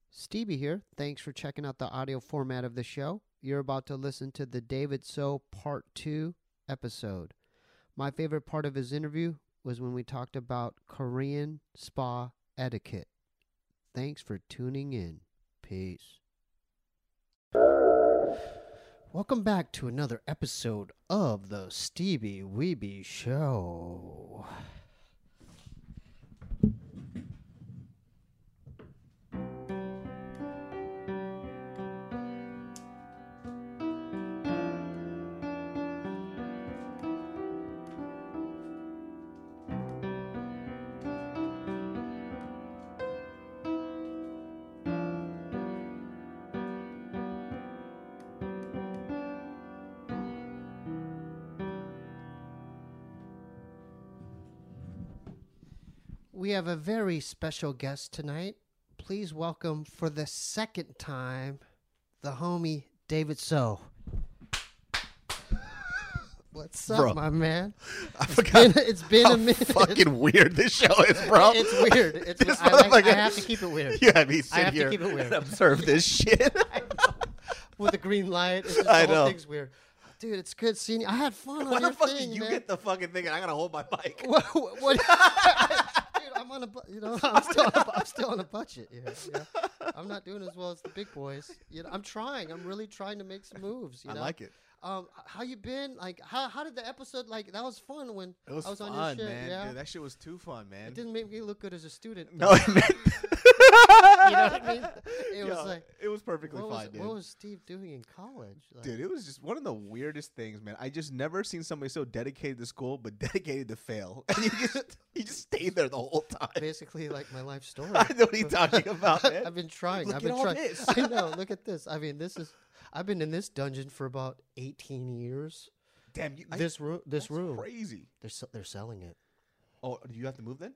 Stevie here. Thanks for checking out the audio format of the show. You're about to listen to the David So Part 2 episode. My favorite part of his interview was when we talked about Korean spa etiquette. Thanks for tuning in. Peace. Welcome back to another episode of the Stevie Weeby Show. We have a very special guest tonight. Please welcome for the second time the homie David So. What's up, Bro, my man? I forgot. It's been how a minute. fucking weird this show is, bro. It's weird. It's This I motherfucker- have to keep it weird. You had me I sit have to here keep it weird. and observe this shit. With the green light, it's just, I the whole know. thing's weird. Dude, it's good seeing you. I had fun Why on the your fuck thing, did you man. get the fucking thing and I gotta hold my mic? What? Dude, I'm on a, I'm still on a budget. Yeah. I'm not doing as well as the big boys. I'm trying. I'm really trying to make some moves. I like it. How you been? Like, how did the episode? Like, that was fun when It was I was fun, on your shit. man. Yeah, Dude, that shit was too fun, man. it didn't make me look good as a student. No, it meant. You know what I mean? It was Yo, like, it was perfectly what fine, was, dude. what was Steve doing in college? Like, Dude, it was just one of the weirdest things, man. I just never seen somebody so dedicated to school, but dedicated to fail. And he just stayed there the whole time. basically, like my life story. I know what he's talking about, man. I've been trying. Look I've at been all trying. this. I know. Look at this. I mean, I've been in this dungeon for about 18 years. Damn, This room. that's crazy. They're selling it. Oh, do you have to move then?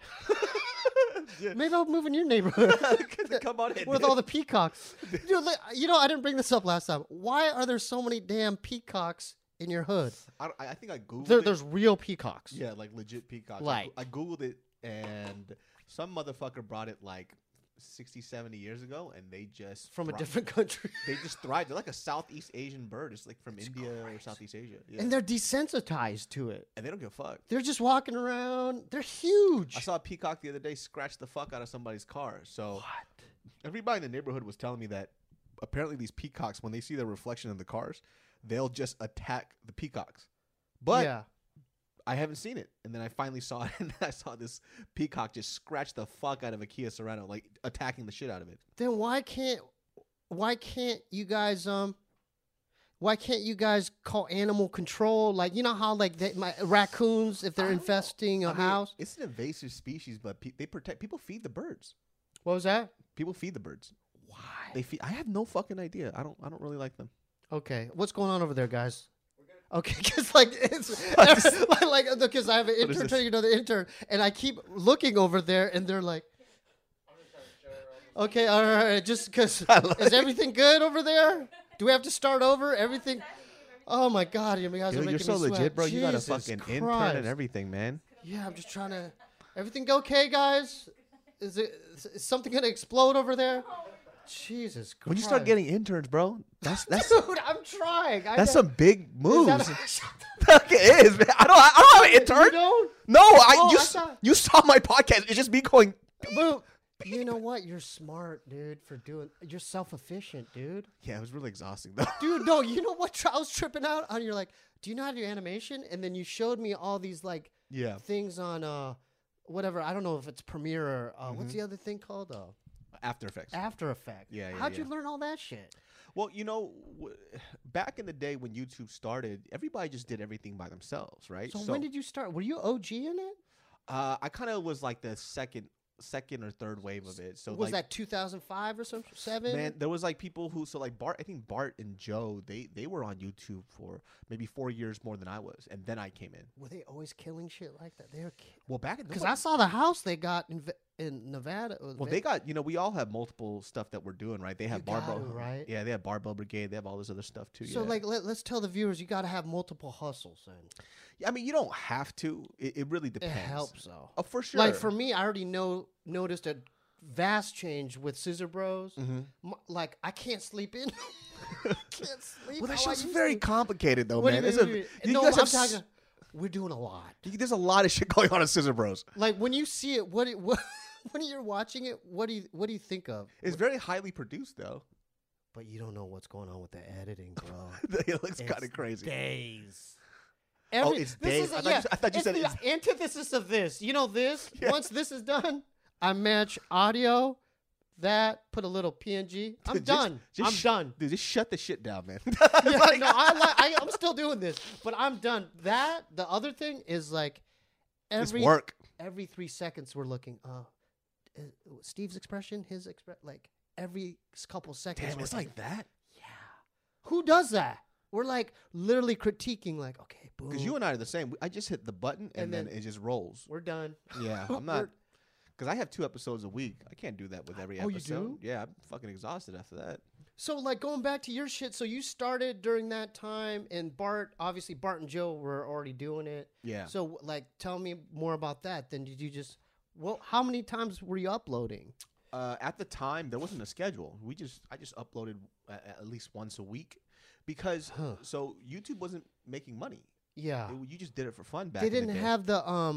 Maybe I'll move in your neighborhood Come on in. with all the peacocks. Dude, I didn't bring this up last time. Why are there so many damn peacocks in your hood? I think I googled it. There's real peacocks. Yeah, like legit peacocks. Like- I googled it, and some motherfucker brought it like 60, 70 years ago, and they just From a thri- different country. They just thrive. They're like a Southeast Asian bird. It's like from India or Southeast Asia. Yeah. And they're desensitized to it. And they don't give a fuck. They're just walking around. They're huge. I saw a peacock the other day scratch the fuck out of somebody's car. So everybody in the neighborhood was telling me that apparently these peacocks, when they see their reflection in the cars, they'll just attack the peacocks. But yeah. I haven't seen it. And then I finally saw it, and I saw this peacock just scratch the fuck out of a Kia Sorento, like attacking the shit out of it. Then why can't you guys call animal control? Like, you know how like raccoons, if they're infesting a house. It's an invasive species, but they protect. People feed the birds. What was that? People feed the birds. Why? They feed. I have no fucking idea. I don't really like them. Okay, what's going on over there, guys? Okay, because like it's because I have an What is intern, this? telling you another intern, and I keep looking over there, and they're like, okay, all right, just because is everything good over there? Do we have to start over? Everything? Oh my God, you guys are Dude, making you're so me sweat. legit, bro. You got a Jesus fucking intern Christ. and everything, man. Yeah, I'm just trying to. Everything okay, guys? Is something gonna explode over there? Jesus Christ! When you start getting interns, bro, that's dude, I'm trying. that's some big moves. Is Fuck, it is, man. I don't have an intern. You don't? No, Oh, you I thought- you saw my podcast. It's just me going. Boom. You know what? You're smart, dude, for doing. You're self-efficient, dude. Yeah, it was really exhausting though. Dude, no, you know what? I was tripping out on. You're like, do you know how to do animation? And then you showed me all these like Yeah. things on whatever. I don't know if it's Premiere or what's the other thing called? After Effects. After Effects. Yeah, yeah, How'd you yeah. learn all that shit? Well, you know, back in the day when YouTube started, everybody just did everything by themselves, right? So when did you start? Were you OG in it? I kind of was like the second or third wave of it. So Was like, that 2005 or something? 7? man, there was like people who, so like Bart, I think Bart and Joe, they were on YouTube for maybe 4 years more than I was, and then I came in. Were they always killing shit like that? They were Well, back in because I saw the house they got in Nevada. well, they got, we all have multiple stuff that we're doing, right? They have You gotta, Barbell, right? Yeah, they have Barbell Brigade. They have all this other stuff too. So yeah. like let's tell the viewers you got to have multiple hustles. Then I mean, you don't have to. It really it depends. helps though. Oh, for sure. Like for me, I already noticed a vast change with Scissor Bros. Mm-hmm. Like I can't sleep in. Can't sleep. Well, that how I show's used very to. complicated, though, What man. do you mean? No, guys I'm have talking. We're doing a lot. There's a lot of shit going on in Scissor Bros. Like when you see it, what when you're watching it, what do you think of? It's very highly produced, though. But you don't know what's going on with the editing, bro. It looks kind of crazy. Days. It's days. I thought you said it's the antithesis of this. You know this? Yeah. Once this is done, I match audio, that, put a little PNG. I'm Dude, done. just I'm done. Dude, just shut the shit down, man. Yeah, no, I'm still doing this, but I'm done. The other thing is like It's work. every 3 seconds we're looking. Steve's expression, his expression, like every couple seconds. Damn, it's like that? Yeah. Who does that? We're like literally critiquing, like, okay, boom. Because you and I are the same. I just hit the button and then it just rolls. We're done. Yeah, I'm not. Because I have 2 episodes a week. I can't do that with every Oh, you episode. do? Yeah, I'm fucking exhausted after that. So, like, going back to your shit, so you started during that time, and obviously Bart and Joe were already doing it. Yeah. So, like, tell me more about that. Then did you just, how many times were you uploading? At the time, there wasn't a schedule. I just uploaded at least once a week because so YouTube wasn't making money. Yeah. You just did it for fun back They in didn't the day. have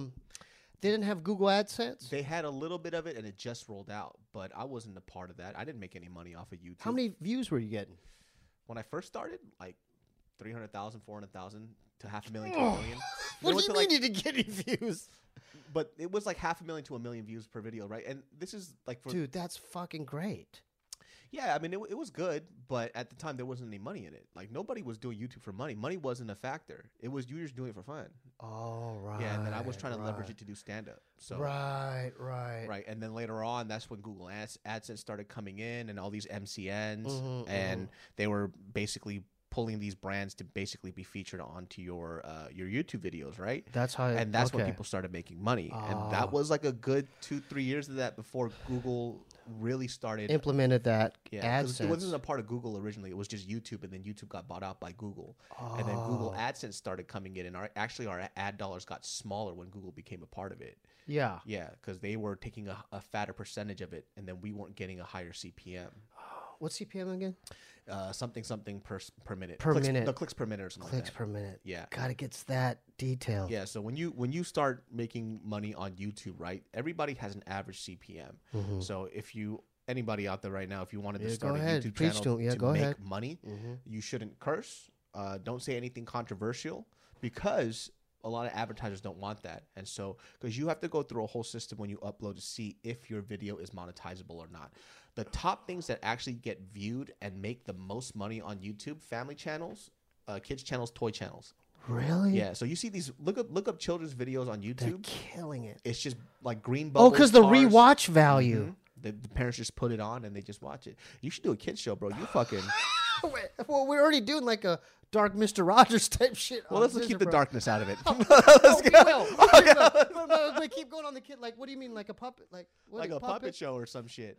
they didn't have Google AdSense? They had a little bit of it, and it just rolled out. But I wasn't a part of that. I didn't make any money off of YouTube. How many views were you getting? When I first started, like 300,000, 400,000 to 500,000 to 1 million. What do you mean like, you didn't get any views? But it was like 500,000 to 1 million views per video, right? And this is like for Dude, that's fucking great. yeah. I mean, it was good, but at the time there wasn't any money in it. Like nobody was doing YouTube for money. Money wasn't a factor. It was you were just doing it for fun. Oh, right. Yeah, and then I was trying to leverage it to do stand up. So right. right, and then later on, that's when Google AdSense started coming in, and all these MCNs, Mhm, and they were basically pulling these brands to basically be featured onto your YouTube videos, right? That's how. And that's when okay. people started making money, and Oh. that was like a good 2-3 years of that before Google really started. implemented that Yeah, 'cause AdSense. it wasn't a part of Google originally. It was just YouTube, and then YouTube got bought out by Google, and then Google Oh. AdSense started coming in, and our ad dollars got smaller when Google became a part of it. Yeah. Yeah, because they were taking a fatter percentage of it, and then we weren't getting a higher CPM. What's CPM again? Something per minute. Per minute. No, clicks per minute or something. Clicks like that. per minute. Yeah. God, it gets that detailed. Yeah, so when you start making money on YouTube, right? Everybody has an average CPM. Mhm. So if anybody out there right now, if you wanted to Yeah, start go a ahead. YouTube Preach channel to 'em. Yeah, to go make ahead. money, Mhm. you shouldn't curse. Don't say anything controversial because a lot of advertisers don't want that. And so, because you have to go through a whole system when you upload to see if your video is monetizable or not. The top things that actually get viewed and make the most money on YouTube: family channels, kids channels, toy channels. Really? Yeah. So you see these look up children's videos on They're YouTube. killing it. It's just like green Oh, bubbles. because the cars. rewatch value. Mhm. The parents just put it on and they just watch it. You should do a kids show, bro. You fucking. Well, we're already doing like a Dark Mr. Rogers type shit. Well, let's keep the darkness out of it. No, Let's we go. will. No, keep going on the kid. Like, what do you mean, like a puppet? Like, what, Like a puppet show or some shit.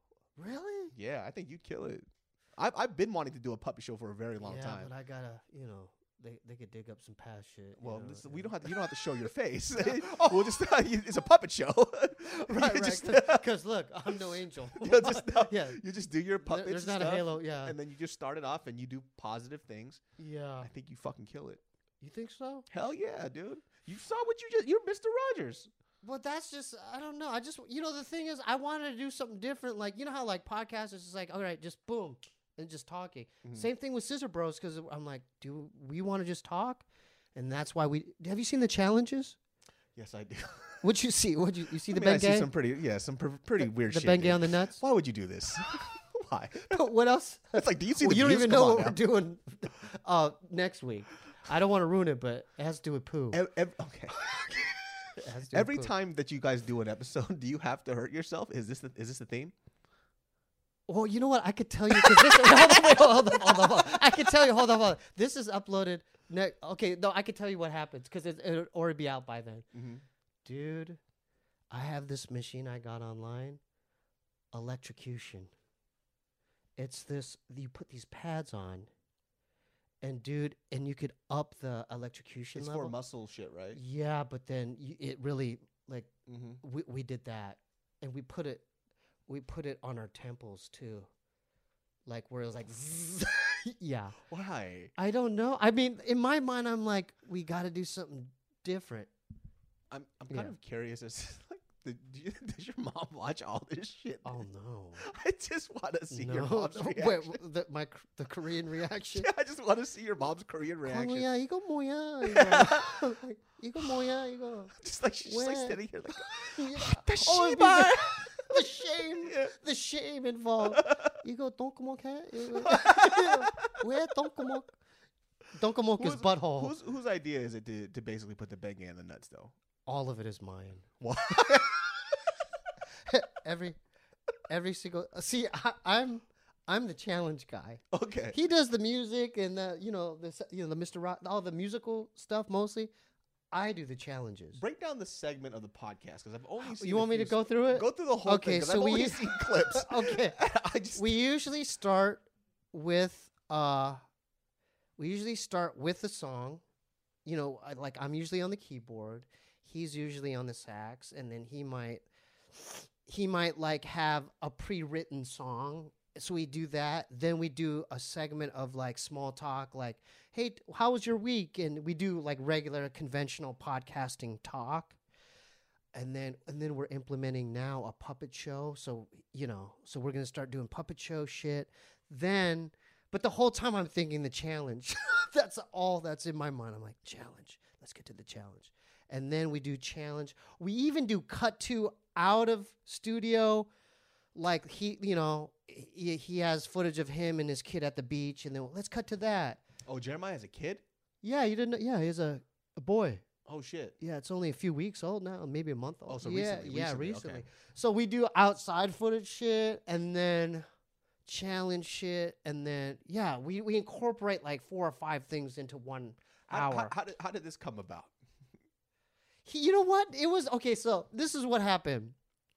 Really? Yeah, I think you'd kill it. I've been wanting to do a puppet show for a very long yeah, time. but I gotta, they could dig up some past shit. Well, you know, we don't have to. You don't have to show your face. Oh. We'll just. It's a puppet show. right, You right. just- Because look, I'm no angel. You'll just, yeah. You just do your puppets. There's and not a stuff, halo. Yeah. And then you just start it off and you do positive things. Yeah. I think you fucking kill it. You think so? Hell yeah, dude. You saw what you're Mr. Rogers. Well, that's just, I don't know. I just, the thing is, I wanted to do something different. Like, you know how like podcasts is just like, all right, just boom, and just talking. Mhm. Same thing with Scissor Bros, because I'm like, do we want to just talk? And that's why have you seen the challenges? Yes, I do. What'd you see? You see the I see Bengay? some pretty weird The shit. Bengay dude. on the nuts? Why would you do this? Why? What else? It's like, do you see Well, the you don't views? even Come know on what now. we're doing next week. I don't want to ruin it, but it has to do with poo. Okay. It has to do with Every poo. time that you guys do an episode, do you have to hurt yourself? Is this the theme? Well, you know what? I could tell you because this. Hold on. I could tell you. Hold on. This is uploaded. Okay, no, I could tell you what happens because it'll already be out by then. Mm-hmm. Dude, I have this machine I got online. Electrocution. It's this. You put these pads on, and dude, and you could up the electrocution It's level. for muscle shit, right? Yeah, but then it really like Mm-hmm. we did that, and we put it. we put it on our temples too, like where it was like, zzz. Yeah. Why? I don't know. I mean, in my mind, I'm like, we got to do something different. I'm kind of curious as like, does your mom watch all this shit? Oh no! I just want to see your mom's reaction. Wait, the Korean reaction. Yeah, I just want to see your mom's Korean reaction. 뭐야, 이거 뭐야? 이거 뭐야? 이거. Just like she's just like standing here like, the 씨발. The shame, the shame involved. 이거 똥구멍해? 왜 똥구멍? 똥구멍 is butthole. Whose idea is it to basically put the bang in the nuts though? All of it is mine. What? every single. See, I'm the challenge guy. Okay. He does the music and the Mr. Rock, all the musical stuff mostly. I do the challenges. Break down the segment of the podcast because I've only seen. You want me to go through it? Go through the whole thing. Okay, so I've only seen clips. Okay. We usually start with a song. You know, I'm usually on the keyboard. He's usually on the sax, and then he might like have a pre-written song. So we do that. Then we do a segment of like small talk, like, "Hey, how was your week?" And we do like regular conventional podcasting talk. And then we're implementing now a puppet show. So, so we're going to start doing puppet show shit. But the whole time I'm thinking the challenge. That's all that's in my mind. I'm like, challenge. Let's get to the challenge. And then we do challenge. We even do cut to out of studio. Like he has footage of him and his kid at the beach. And then let's cut to that. Oh, Jeremiah has a kid? Yeah, you didn't know. Yeah, he has a boy. Oh, shit. Yeah, it's only a few weeks old now, maybe a month old. Oh, so recently. recently. Okay. So we do outside footage shit and then challenge shit. And then, we incorporate like 4 or 5 things into 1 hour. How did this come about? You know what? It was, okay, so this is what happened.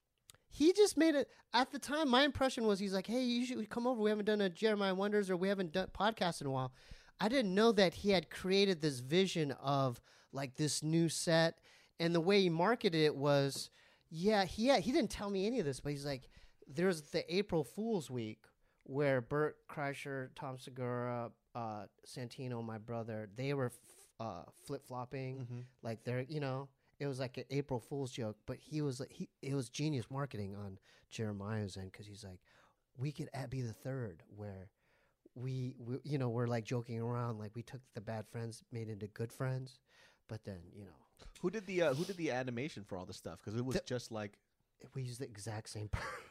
He just made it, at the time, my impression was he's like, hey, you should come over. We haven't done a Jeremiah Wonders or we haven't done podcast in a while. I didn't know that he had created this vision of like this new set. And the way he marketed it was, he didn't tell me any of this, but he's like, there's the April Fool's Week where Bert Kreischer, Tom Segura, Santino, my brother, they were flip-flopping. Mm-hmm. Like they're, it was like an April Fool's joke, but it was genius marketing on Jeremiah's end because he's like, we could be the third where we we're like joking around, like we took the bad friends, made into good friends, but then who did the animation for all this stuff? Because it was just like we used the exact same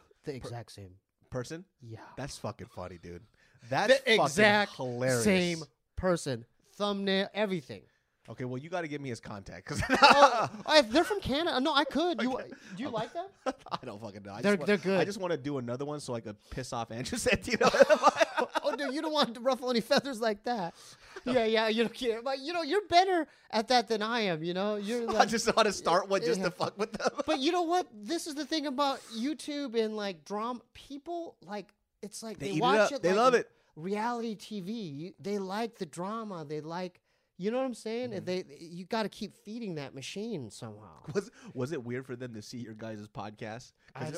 same person. Yeah, that's fucking funny, dude. That's the exact hilarious. Same person, thumbnail, everything. Okay, well, you got to give me his contact because they're from Canada. No, I could. Do you like them? I don't fucking know. They're good. I just want to do another one so I could piss off Andrew Santino. Oh, dude, you don't want to ruffle any feathers like that. Yeah, you don't care. But you're better at that than I am. You're like, I just want to start one just to fuck with them. But you know what? This is the thing about YouTube and like drama. People like it's like they watch it. They like love it. Reality TV. They like the drama. They like. You know what I'm saying? Mm-hmm. You got to keep feeding that machine somehow. Was it weird for them to see your guys' podcast?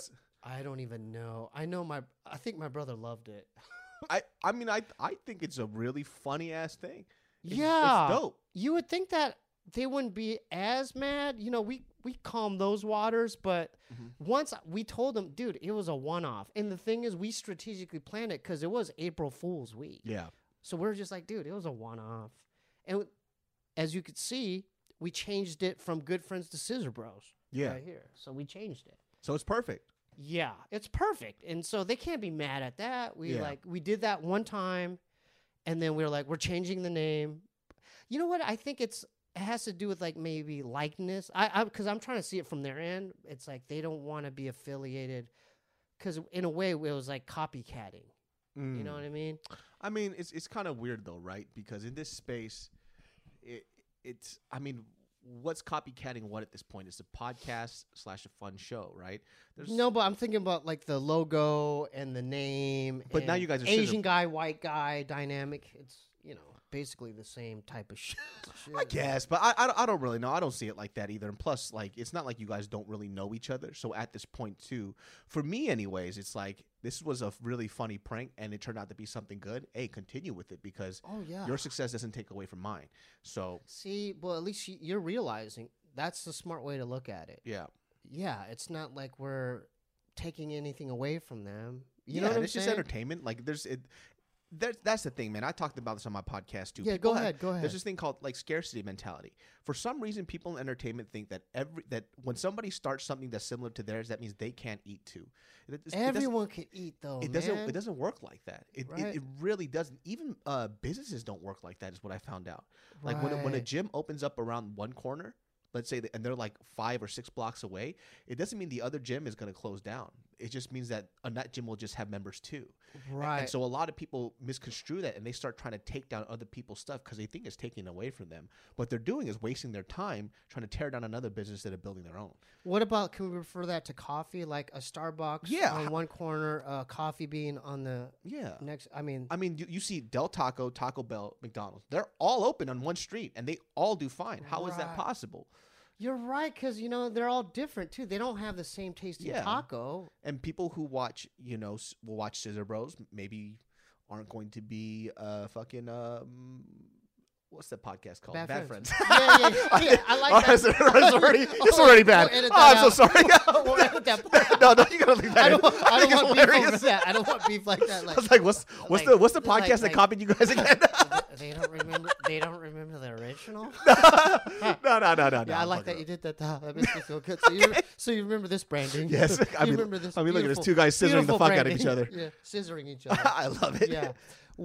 I don't even know. I think my brother loved it. I mean I think it's a really funny ass thing. It's dope. You would think that they wouldn't be as mad. We calm those waters, but once we told them, dude, it was a one-off. And the thing is, we strategically planned it because it was April Fool's Week. Yeah. So we're just like, dude, it was a one-off. And as you could see, we changed it from Good Friends to Scissor Bros. Yeah. Right here. So we changed it. So it's perfect. Yeah, it's perfect. And so they can't be mad at that. We did that one time, and then we were like, we're changing the name. You know what? I think it has to do with like maybe likeness. Because I'm trying to see it from their end. It's like they don't want to be affiliated because in a way it was like copycatting. You know what I mean? I mean, it's kind of weird though, right? Because in this space, it's I mean, what's copycatting what at this point? It's a podcast / a fun show, right? No, but I'm thinking about like the logo and the name. But now you guys are Asian guy, white guy dynamic. It's basically the same type of shit. I guess, but I don't really know. I don't see it like that either. And plus, like, it's not like you guys don't really know each other. So at this point, too, for me, anyways, it's like this was a really funny prank, and it turned out to be something good. Hey, continue with it because your success doesn't take away from mine. So see, well, at least you're realizing that's the smart way to look at it. yeah, it's not like we're taking anything away from them. You know what I'm it's saying? just entertainment. Like that's the thing, man. I talked about this on my podcast too. Yeah, go ahead. There's this thing called like scarcity mentality. For some reason, people in entertainment think that that when somebody starts something that's similar to theirs, that means they can't eat too. Everyone can eat though. It doesn't work like that. It really doesn't. Even businesses don't work like that. Is what I found out. Like when a gym opens up around one corner, let's say, and they're like 5 or 6 blocks away, it doesn't mean the other gym is going to close down. It just means that that gym will just have members too. Right. And so a lot of people misconstrue that, and they start trying to take down other people's stuff because they think it's taking away from them. What they're doing is wasting their time trying to tear down another business instead of building their own. What about, can we refer that to coffee? Like a Starbucks on one corner, coffee bean on the next. I mean, you see Del Taco, Taco Bell, McDonald's. They're all open on one street, and they all do fine. How is that possible? You're right, because, they're all different, too. They don't have the same tasting taco. And people who watch, will watch Scissor Bros, maybe aren't going to be fucking... what's that podcast called? Bad Friends. Yeah, I like that. It's already bad. I'm so sorry. We'll edit that part. No, you gotta leave that. I don't want beef over that. I don't want beef like that. I was like, what's the podcast that copied you guys again? They don't remember the original. No. Yeah, I like that you did that. That makes me feel good. So you remember this branding? Yes. Remember this? I mean, look at this 2 guys scissoring the fuck out of each other. Yeah, scissoring each other. I love it. Yeah.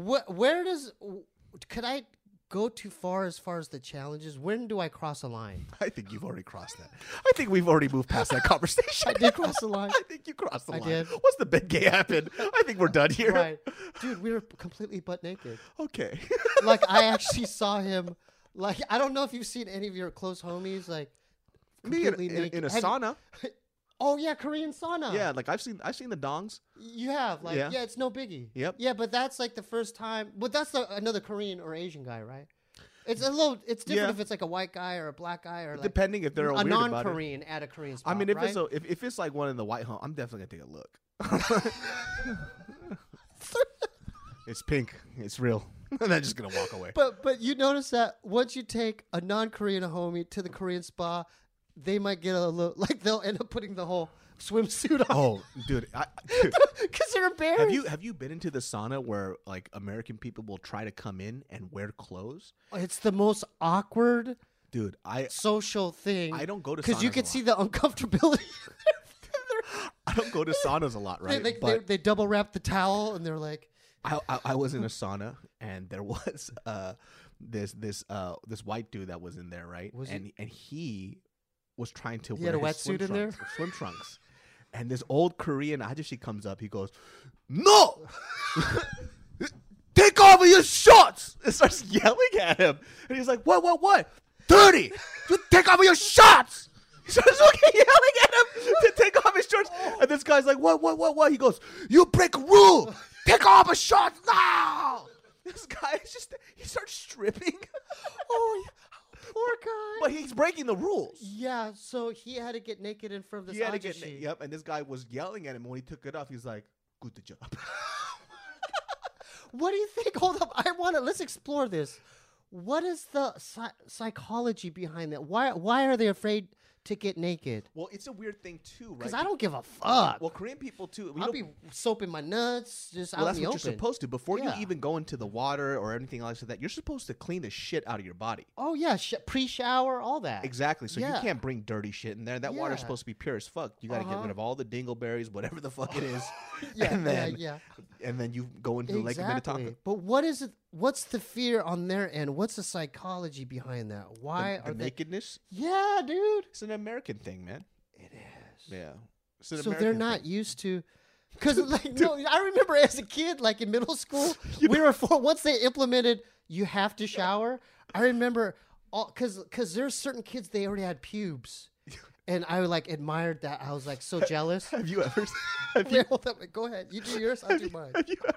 Could I go too far as the challenges? When do I cross a line? I think you've already crossed that. I think we've already moved past that conversation. I did cross the line. I think you crossed the line. I did. What's the big gay happened? I think we're done here. Right. Dude, we were completely butt naked. Okay. Like, I actually saw him. Like, I don't know if you've seen any of your close homies, like, completely naked. In a sauna. Oh yeah, Korean sauna. Yeah, like I've seen the dongs. You have, like, yeah, it's no biggie. Yep. Yeah, but that's like the first time. But that's another Korean or Asian guy, right? It's different if it's like a white guy or a black guy or like depending if they're a weird non-Korean at a Korean spot. I mean, right? if it's like one in the white home, I'm definitely gonna take a look. It's pink. It's real. And I'm just gonna walk away. But you notice that once you take a non-Korean homie to the Korean spa, they might get a little, like, they'll end up putting the whole swimsuit on. Oh, dude, because they're embarrassed. Have you been into the sauna where like American people will try to come in and wear clothes? It's the most awkward, dude. Social thing. I don't go to because you can see the uncomfortability. I don't go to saunas a lot, right? They double wrap the towel and they're like. I was in a sauna and there was this white dude that was in there, right? And he was trying to wear a wetsuit in there, swim trunks, and this old Korean ajashi comes up. He goes, "No, take off your shorts!" And starts yelling at him, and he's like, "What? Dirty! You take off your shorts!" He starts yelling at him to take off his shorts, and this guy's like, "What?" He goes, "You break a rule! Take off his shorts now!" This guy he starts stripping. Oh. Poor guy. But he's breaking the rules. Yeah, so he had to get naked in front of this ajashi. Yep, and this guy was yelling at him. When he took it off, he's like, "Good job." What do you think? Hold up. Let's explore this. What is the psychology behind that? Why are they afraid to get naked? Well, it's a weird thing too, right? Because I don't give a fuck. Well, Korean people too. I'll be soaping my nuts just out in the open. That's what you're supposed to. Before you even go into the water or anything else like that, you're supposed to clean the shit out of your body. Oh yeah, pre-shower, all that. Exactly. So you can't bring dirty shit in there. That water's supposed to be pure as fuck. You got to get rid of all the dingleberries, whatever the fuck it is. And then you go into the Lake of Minnetonka. But what is it? What's the fear on their end? What's the psychology behind that? Why are they nakedness? Yeah, dude. It's an American thing, man. It is. Yeah. So they're not used to. Because I remember as a kid, like in middle school, once they implemented you have to shower. I remember because there's certain kids they already had pubes, and I like admired that. I was like so jealous. Have you ever? Hold up, go ahead. You do yours. I'll do mine. Have you ever?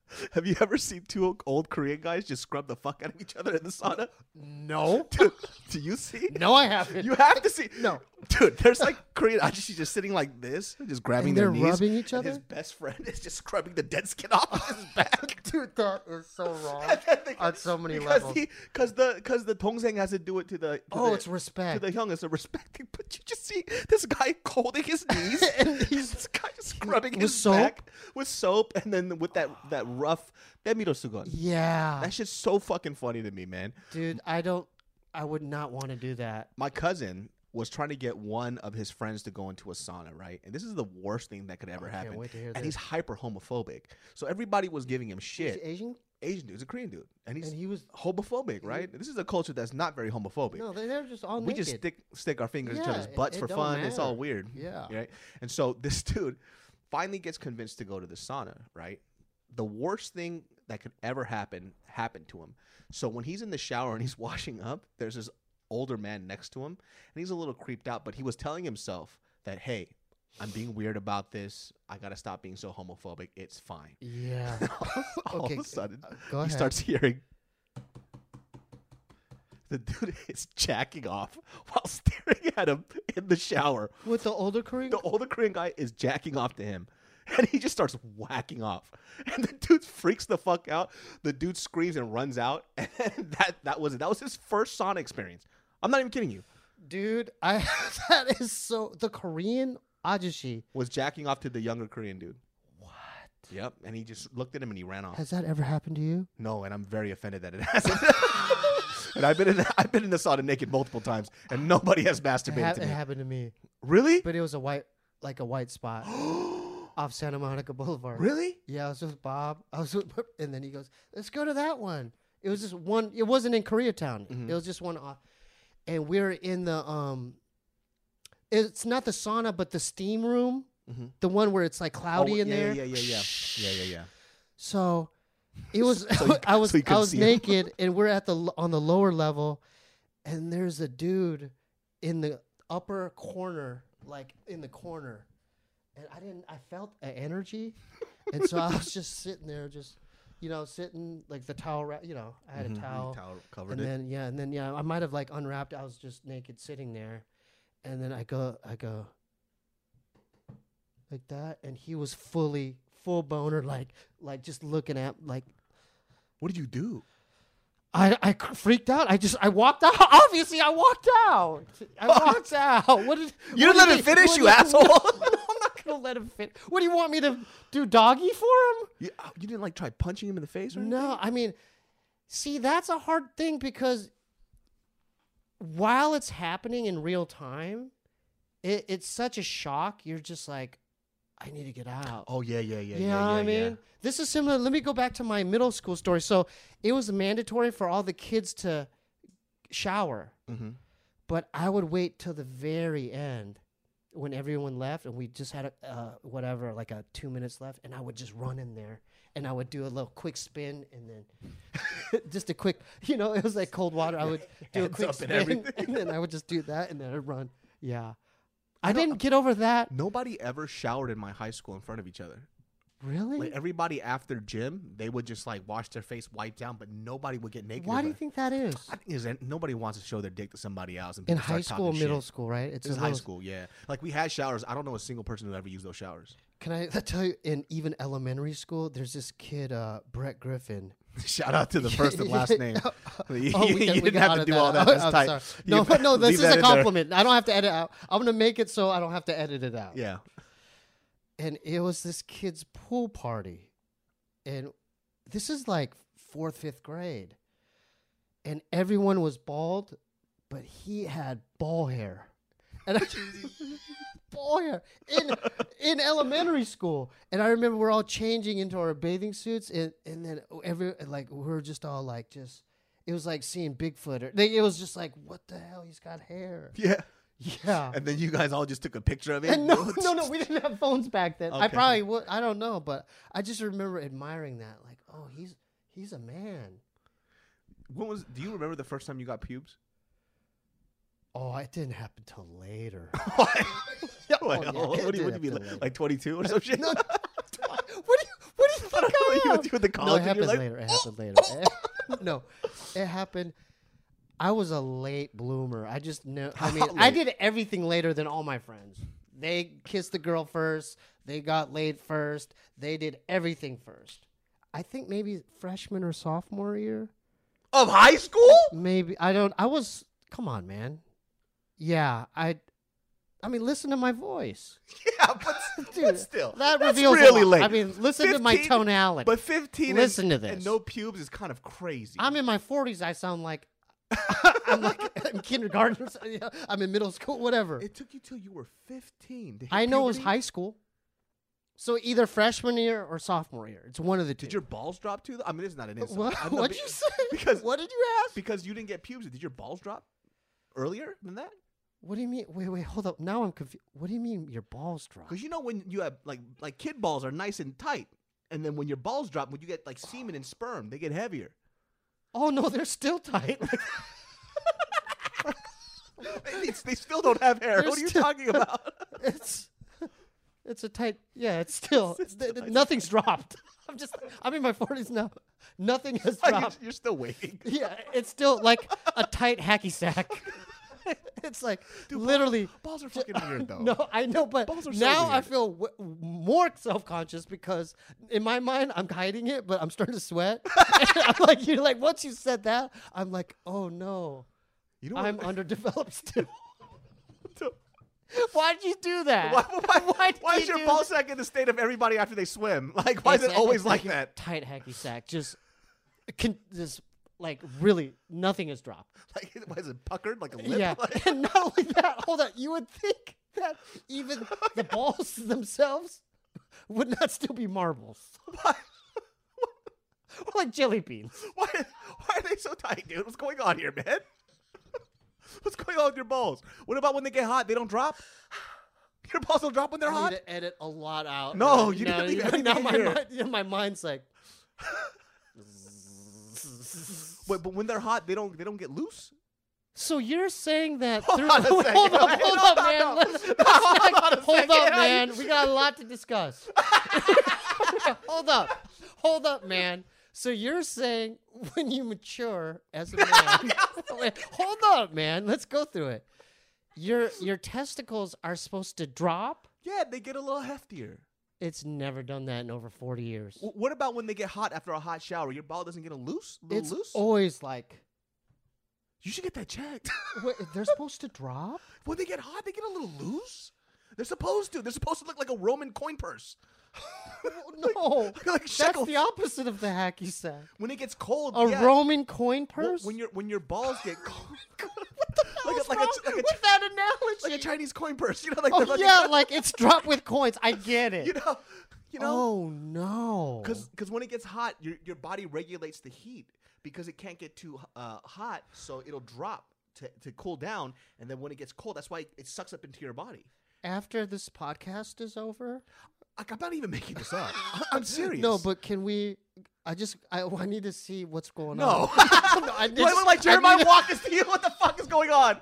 Have you ever seen two old Korean guys just scrub the fuck out of each other in the sauna? No. Dude, do you see? No, I haven't. You have to see. No. Dude, there's like Korean ajushi just sitting like this, just grabbing And their they're knees. rubbing each and other? his best friend is just scrubbing the dead skin off of his back. Dude, that is so wrong. On so many because levels. Because the Tongseng has to do it to the It's respect. to the young. It's a respect thing. But you just see this guy holding his knees And this guy just scrubbing with his soap? back with soap, and then with that rough Sugon. Yeah. That shit's so fucking funny to me, man. Dude, I would not want to do that. My cousin was trying to get one of his friends to go into a sauna, right? And this is the worst thing that could ever happen. Can't wait to hear and this. he's hyper homophobic. So everybody was giving him Is shit. he Asian? Asian dude, he's a Korean dude. And he's And he was homophobic, right? This is a culture that's not very homophobic. no, they're just all we naked. just stick our fingers in each Yeah, other's butts it for don't fun. It's all matter. weird. Yeah. Right? And so this dude finally gets convinced to go to the sauna, right? The worst thing that could ever happen happened to him. So when he's in the shower and he's washing up, there's this older man next to him, and he's a little creeped out, but he was telling himself that, hey, I'm being weird about this. I got to stop being so homophobic. It's fine. Yeah. All Okay, of a sudden, go he ahead. starts hearing the dude is jacking off while staring at him in the shower. With the older Korean. The older Korean guy is jacking off to him. And he just starts whacking off. And the dude freaks the fuck out. The dude screams and runs out. And that was it. That was his first sauna experience. I'm not even kidding you. Dude, that is so the Korean ajushi. Was jacking off to the younger Korean dude. What? Yep. And he just looked at him and he ran off. Has that ever happened to you? No, and I'm very offended that it hasn't. And I've been in the sauna naked multiple times, and nobody has masturbated to It me. happened to me. Really? But it was a white spot off Santa Monica Boulevard. Really? Yeah, I was with Bob. And then he goes, "Let's go to that one." It was just one. It wasn't in Koreatown. Mhm. It was just one off. And we're in the It's not the sauna, but the steam room, Mm-hmm. the one where it's like cloudy in there. Yeah. So it was. So you- I was so you couldn't see him. naked, and we're at on the lower level, and there's a dude in the upper corner, like in the corner, and I felt an energy, and so I was just sitting there, just sitting like the towel, I had a towel, covered and it. then I might have like unwrapped. I was just naked sitting there, and then I go like that, and he was full boner, like just looking at like. What did you do? I freaked out. I walked out. Obviously, I walked out. I walked out. What did You didn't let him finish, you asshole. No, I'm not gonna let him finish. What do you want me to do, doggy for him? You didn't like try punching him in the face or anything? No, I mean, see, that's a hard thing because while it's happening in real time, it's such a shock. You're just like, I need to get out. Oh yeah. You know what I mean? This is similar. Let me go back to my middle school story. So it was mandatory for all the kids to shower, Mm-hmm. but I would wait till the very end when everyone left and we just had like 2 minutes left, and I would just run in there and I would do a little quick spin and then just a quick, it was like cold water. I would do a Hands quick up and spin everything. and then I would just do that and then I'd run. Yeah. I didn't get over that. Nobody ever showered in my high school in front of each other. Really? Like everybody after gym, they would just like wash their face, wipe down, but nobody would get naked. Why do you think that is? I think is that nobody wants to show their dick to somebody else. And In people start high school, talking middle shit. school, right? It's It's a high little- school, yeah. Like we had showers. I don't know a single person who ever used those showers. Can I tell you, in even elementary school, there's this kid, Brett Griffin. Shout out to the first and last name. You we didn't got have out to of do that. all that. I'm That's tight. sorry. You No, this leave is that a in there. compliment. I don't have to edit out. I'm going to make it so I don't have to edit it out. Yeah. And it was this kid's pool party. And this is like 4th, 5th grade. And everyone was bald, but he had ball hair. And ball hair in elementary school. And I remember we're all changing into our bathing suits, and then we're just all like, it was like seeing Bigfoot. It was just like, what the hell? He's got hair. Yeah. Yeah. And then you guys all just took a picture of it. And no, we didn't have phones back then. I Okay. probably would. I don't know, but I just remember admiring that. Like, oh, he's a man. Do you remember the first time you got pubes? Oh, it didn't happen till later. What? yeah, What it do you did mean? happen later. Like 22 or some shit? No, what do you think I you with the college. No, it and happened you're like, later. It happened later. No, it happened. I was a late bloomer. I just know. I mean, I did everything later than all my friends. They kissed the girl first. They got laid first. They did everything first. I think maybe freshman or sophomore year of high school. Maybe I don't. I was. Come on, man. Yeah, I mean, listen to my voice. Yeah, but, Dude, but still, that that's reveals really a lot. late. I mean, listen to my tonality. But 15 listen to and this. no pubes is kind of crazy. I'm in my 40s. I sound like I'm like in kindergarten. I'm in middle school, whatever. It took you till you were 15 to hit I know it was puberty? high school. So either freshman year or sophomore year. It's one of the two. Did your balls drop too? I mean, it's not an insult. What? I know, What'd you say? Because what did you ask? Because you didn't get pubes. Did your balls drop earlier than that? What do you mean? Wait, hold up. Now I'm confused. What do you mean your balls drop? Because you know when you have like kid balls are nice and tight, and then when your balls drop, when you get like semen and sperm, they get heavier. Oh no, they're still tight. They still don't have hair. What are you talking about? It's a tight. Yeah, it's still. Nothing's dropped. I'm in my 40s now. Nothing has dropped. You're still waiting. Yeah, it's still like a tight hacky sack. It's like, dude, literally. Balls are fucking weird, though. No, I know, but now I feel more self-conscious because in my mind, I'm hiding it, but I'm starting to sweat. I'm like, you're like, once you said that, I'm like, oh no. You know I'm underdeveloped still. Why'd you do that? Why is your ball sack in the state of everybody after they swim? Like, why is it always like that? Tight hacky sack. Just like really, nothing has dropped. Like, why is it puckered like a lip? Yeah, and not only that, hold on. You would think that even the balls themselves would not still be marbles. Why? Or like jelly beans. Why are they so tight, dude? What's going on here, man? What's going on with your balls? What about when they get hot? They don't drop? Your balls don't drop when they're hot? I need to edit a lot out. No, you didn't leave anything now here. my mind's like... Wait, but when they're hot, they don't get loose? So you're saying that... Hold up, man. Hold up, man. We got a lot to discuss. Hold up, man. So you're saying when you mature as a man... Wait, hold up, man. Let's go through it. Your testicles are supposed to drop? Yeah, they get a little heftier. It's never done that in over 40 years. What about when they get hot after a hot shower? Your ball doesn't get loose? It's always like... You should get that checked. Wait, they're supposed to drop? When they get hot, they get a little loose? They're supposed to. They're supposed to look like a Roman coin purse. No, like that's the opposite of the hacky sack. When it gets cold, Roman coin purse. When your balls get cold, what the hell is wrong with that analogy? Like a Chinese coin purse, you know, like like it's dropped with coins. I get it. You know. Oh no. Because when it gets hot, your body regulates the heat because it can't get too hot, so it'll drop to cool down, and then when it gets cold, that's why it sucks up into your body. After this podcast is over. I'm not even making this up. I'm serious. No, but can we? I need to see what's going on. No, I look like Jeremiah Walker's to you. What the fuck is going on?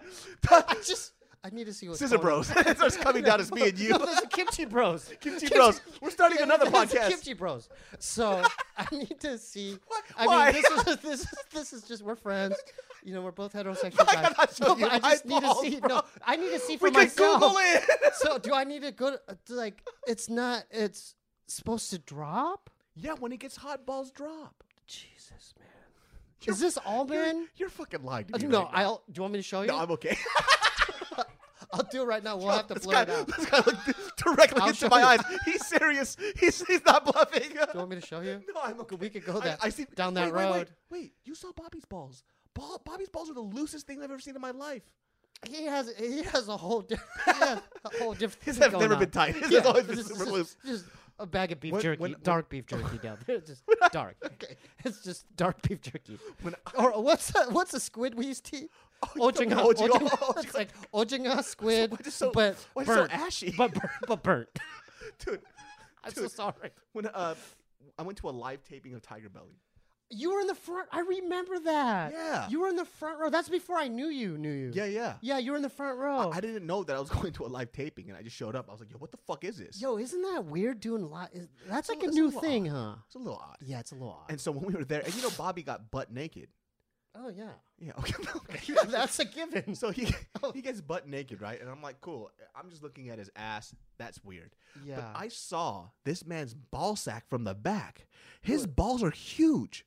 I need to see what's Scissor going Bros. It starts coming down as me and you. No, there's a Kimchi Bros. Kimchi Bros. We're starting another podcast. Kimchi Bros. So I need to see. Why? I mean, this is just we're friends. You know, we're both heterosexual guys. No, I just need to see. Bro. No, I need to see for myself. We can Google it. So do I need to go to like? It's not. It's supposed to drop. Yeah, when it gets hot, balls drop. Jesus, man. Is this all, man? You're fucking lying to me. No, right now. Do you want me to show you? No, I'm okay. I'll do it right now. We'll have to blur it out. This guy looked directly into my eyes. He's serious. He's not bluffing. Do you want me to show you? No, I'm okay. We could go down that road. Wait, you saw Bobby's balls. Bobby's balls are the loosest thing I've ever seen in my life. He has a whole different His have never been tight. His has always been super loose. Just a bag of beef jerky, dark beef jerky down there. Just dark. Okay. It's just dark beef jerky. Or what's the squid we used to eat? Ojinga. It's like ojinga squid, but burnt. So ashy? But burnt. Dude, I'm so sorry. When I went to a live taping of Tiger Belly. You were in the front. I remember that. Yeah. You were in the front row. That's before I knew you. Yeah. Yeah, you were in the front row. I didn't know that I was going to a live taping, and I just showed up. I was like, yo, what the fuck is this? Yo, isn't that weird doing live? That's like a It's new little thing, odd. huh? It's a little odd. Yeah, it's a little odd. And so when we were there, and Bobby got butt naked. Oh, yeah. Yeah, okay. That's a given. So he gets butt naked, right? And I'm like, cool. I'm just looking at his ass. That's weird. Yeah. But I saw this man's ball sack from the back. His balls are huge.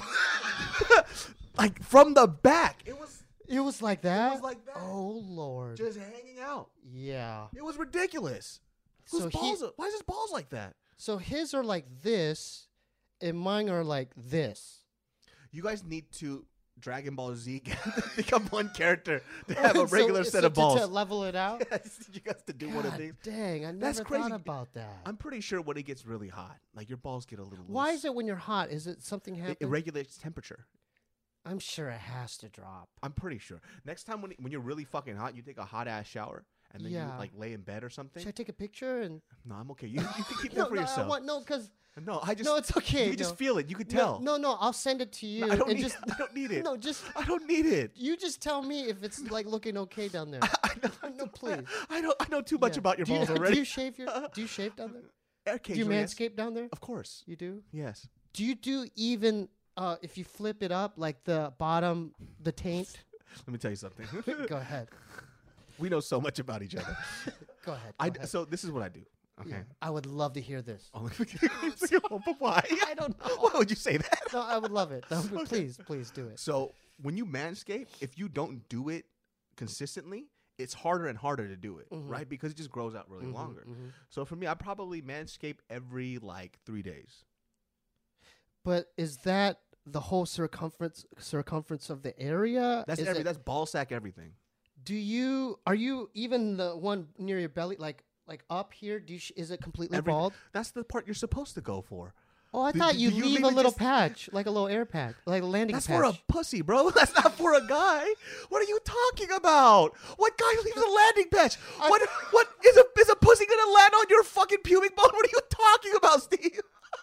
Like from the back. It was like that? It was like that. Oh, Lord. Just hanging out. Yeah. It was ridiculous. So why is his balls like that? So his are like this, and mine are like this. You guys need to Dragon Ball Z become one character to have a regular set of balls. To level it out? Yes, you guys to do one of these. Dang, I never thought about that. I'm pretty sure when it gets really hot, like your balls get a little loose. Why is it when you're hot? Is it something happening? It regulates temperature. I'm sure it has to drop. I'm pretty sure. Next time when you're really fucking hot, you take a hot ass shower and then you like lay in bed or something. Should I take a picture? And no, I'm okay. You can keep that for yourself. Because no, it's okay. You just feel it. You could tell. No, I'll send it to you. No, I don't need it. No, I don't need it. You just tell me if it's like looking okay down there. No, please. I know too much about your balls already. Do you shave down there? Do you manscape down there? Of course. You do? Yes. Do you do even if you flip it up, like the bottom, the taint? Let me tell you something. Go ahead. We know so much about each other. Go ahead. So this is what I do. Okay. Yeah, I would love to hear this. But why? I don't know. Why would you say that? No, I would love it. No, please do it. So when you manscape, if you don't do it consistently, it's harder and harder to do it, right? Because it just grows out really longer. So for me, I probably manscape every 3 days. But is that the whole circumference of the area? That's ball sack everything. Are you even the one near your belly, like up here? Is it completely bald? That's the part you're supposed to go for. Oh, I thought you leave a little patch, like a little air patch, like a landing patch. That's for a pussy, bro. That's not for a guy. What are you talking about? What guy leaves a landing patch? What is a pussy gonna land on your fucking pubic bone? What are you talking about, Steve?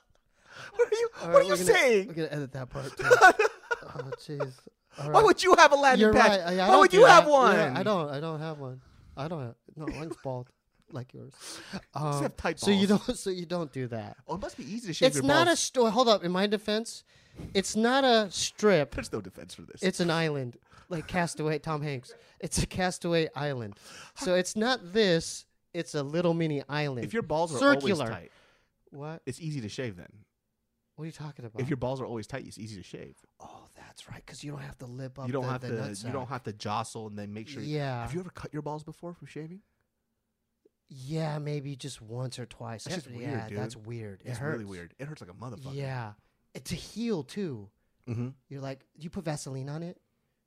What are you saying? We're gonna edit that part too. Oh, jeez. Why would you have a landing patch? Right. Why would you have one? Yeah, I don't have one. No, mine's bald. Like yours. Have tight balls. So you don't do that. Oh, it must be easy to shave your balls. It's not a hold up, in my defense, it's not a strip. There's no defense for this. It's an island. Like Castaway, Tom Hanks. It's a Castaway island. So it's not this, it's a little mini island. If your balls are circular. always tight. What? It's easy to shave then. What are you talking about? If your balls are always tight, it's easy to shave. Oh, that's right, because you don't have to lip up. You don't the have to jostle and then make sure. Yeah. Have you ever cut your balls before from shaving? Yeah, maybe just once or twice. That's just weird, dude. That's weird. It's hurts. really weird. It hurts like a motherfucker. Yeah. It's a heel too. Mm-hmm. You're like, do you put Vaseline on it?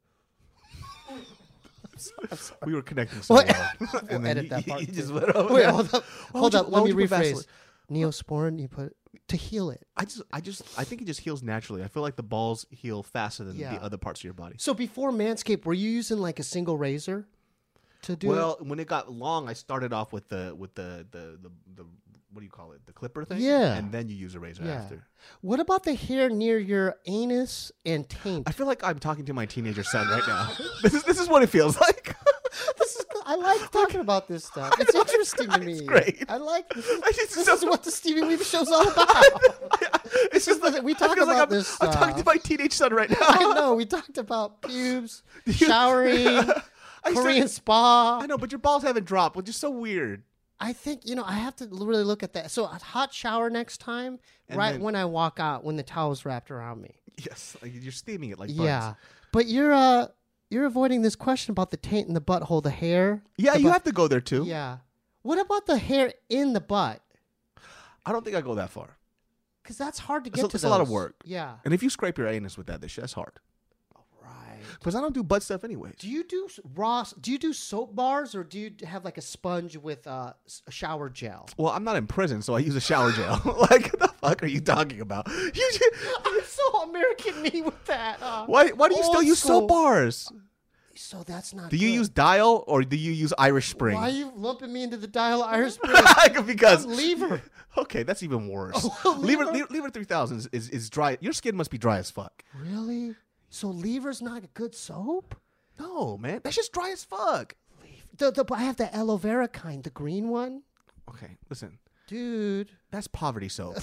I'm sorry. We were connecting so well. And then edit that part. You just went over. Wait, hold up. Let me rephrase. Vaseline? Neosporin, you put to heal it. I think it just heals naturally. I feel like the balls heal faster than the other parts of your body. So before Manscaped, were you using like a single razor to do it? Well, when it got long, I started off with the what do you call it? The clipper thing? Yeah. And then you use a razor after. What about the hair near your anus and taint? I feel like I'm talking to my teenager son right now. This is what it feels like. I like talking about this stuff. It's interesting to me. It's great. I like this. This so is what the Stevie Weaver show's all about. It's just like we talk about this stuff. I'm talking to my teenage son right now. I know. We talked about pubes, showering, Korean spa. I know, but your balls haven't dropped, which is so weird. I think, I have to really look at that. So a hot shower next time, and when I walk out, when the towel's wrapped around me. Yes, like you're steaming it like buns. Yeah, but you're avoiding this question about the taint and the butthole, the hair. Yeah, you have to go there too. Yeah. What about the hair in the butt? I don't think I go that far. Because that's hard to get to. It's a lot of work. Yeah. And if you scrape your anus with that's hard. Right. Because I don't do butt stuff anyways. Do you do soap bars, or do you have like a sponge with a shower gel? Well, I'm not in prison, so I use a shower gel. Like, what the fuck are you talking about? I'm so American me with that. Why do you still use soap bars? So that's not. Do you good. use Dial or do you use Irish Spring? Why are you lumping me into the Dial Irish Spring? Because Lever. Okay, that's even worse. Oh, Lever 3000 is dry. Your skin must be dry as fuck. Really? So Lever's not a good soap? No, man, that's just dry as fuck. I have the aloe vera kind, the green one. Okay, listen, Dude. that's poverty soap.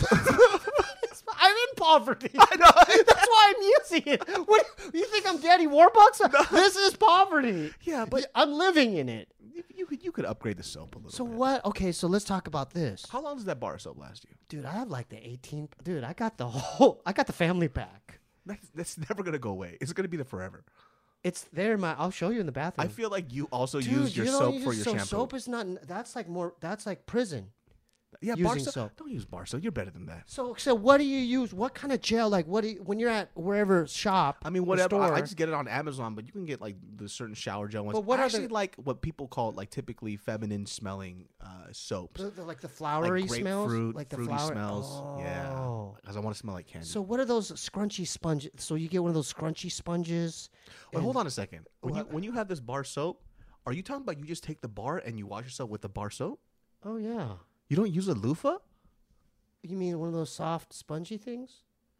I'm in poverty. I know. That's why I'm using it. What, you think I'm Daddy Warbucks? This is poverty. Yeah, but I'm living in it. you could upgrade the soap a little So bit. what? Okay, so let's talk about this. How long does that bar soap last you? Dude, I have like the 18. Dude, I got the family pack. That's never gonna go away. It's gonna be there forever. It's there. I'll show you in the bathroom. I feel like you also Dude, use your you don't soap use for your shampoo. Soap is not. That's like more. That's like prison. Yeah, using bar soap. soap. Don't use bar soap. You're better than that. So what do you use? What kind of gel? Like what do you, when you're at wherever shop? I mean, or whatever. Store, I just get it on Amazon, but you can get like the certain shower gel ones. But what I are actually the- like what people call like typically feminine smelling soaps. like the flowery like smells, grapefruit, like the fruity flower. smells. Yeah, Oh. because I want to smell like candy. So what are those scrunchy sponges? So you get one of those scrunchy sponges. Wait, hold on a second. What? When you have this bar soap, are you talking about you just take the bar and you wash yourself with the bar soap? Oh yeah. You don't use a loofah? You mean one of those soft spongy things?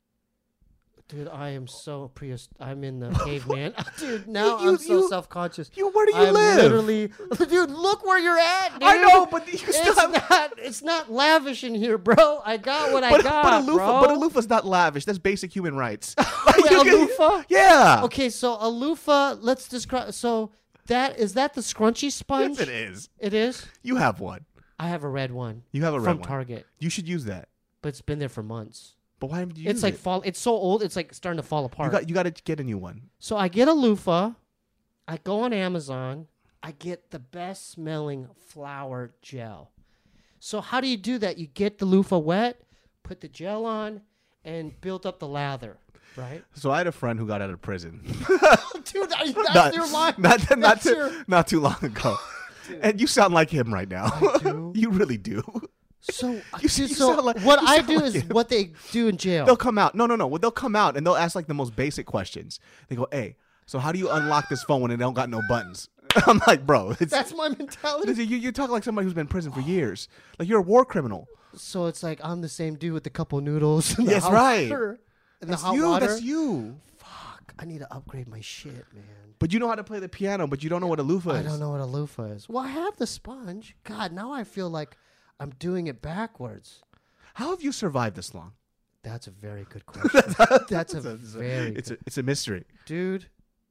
Dude, I am so I'm in the caveman. Dude, now I'm so self-conscious. Where do you I'm live? literally, dude. Look where you're at, dude. I know, but you still have. It's not lavish in here, bro. I got what I But got, a loofah, bro. but a loofah's not lavish. That's basic human rights. Wait, You a can- loofah? Yeah. Okay, so a loofah. Let's describe. So is that the scrunchy sponge? Yes, it is. It is. You have one. I have a red one. You have a red from one. Target, You should use that. but it's been there for months. But why haven't you It's used like it? It's so old. It's like starting to fall apart. You got to get a new one. So I get a loofah. I go on Amazon. I get the best smelling flower gel. So how do you do that? You get the loofah wet, put the gel on, and build up the lather, right? So I had a friend who got out of prison. Dude, that's your line. Not too long ago. And you sound like him right now. I do? You really do. So, You sound like- what you I sound do like is him. what they do in jail. They'll come out. No. Well, they'll come out and they'll ask like the most basic questions. They go, "Hey, so how do you unlock this phone when it don't got no buttons?" I'm like, bro, That's my mentality. you talk like somebody who's been in prison for years. Like you're a war criminal. So it's like I'm the same dude with the couple noodles. And the That's hot right. water and That's the hot you. water. That's you. Fuck, I need to upgrade my shit, man. But you know how to play the piano, but you don't know what a loofah is. I don't know what a loofah is. Well, I have the sponge. God, now I feel like I'm doing it backwards. How have you survived this long? That's a very good question. That's a very good. It's a mystery. Dude,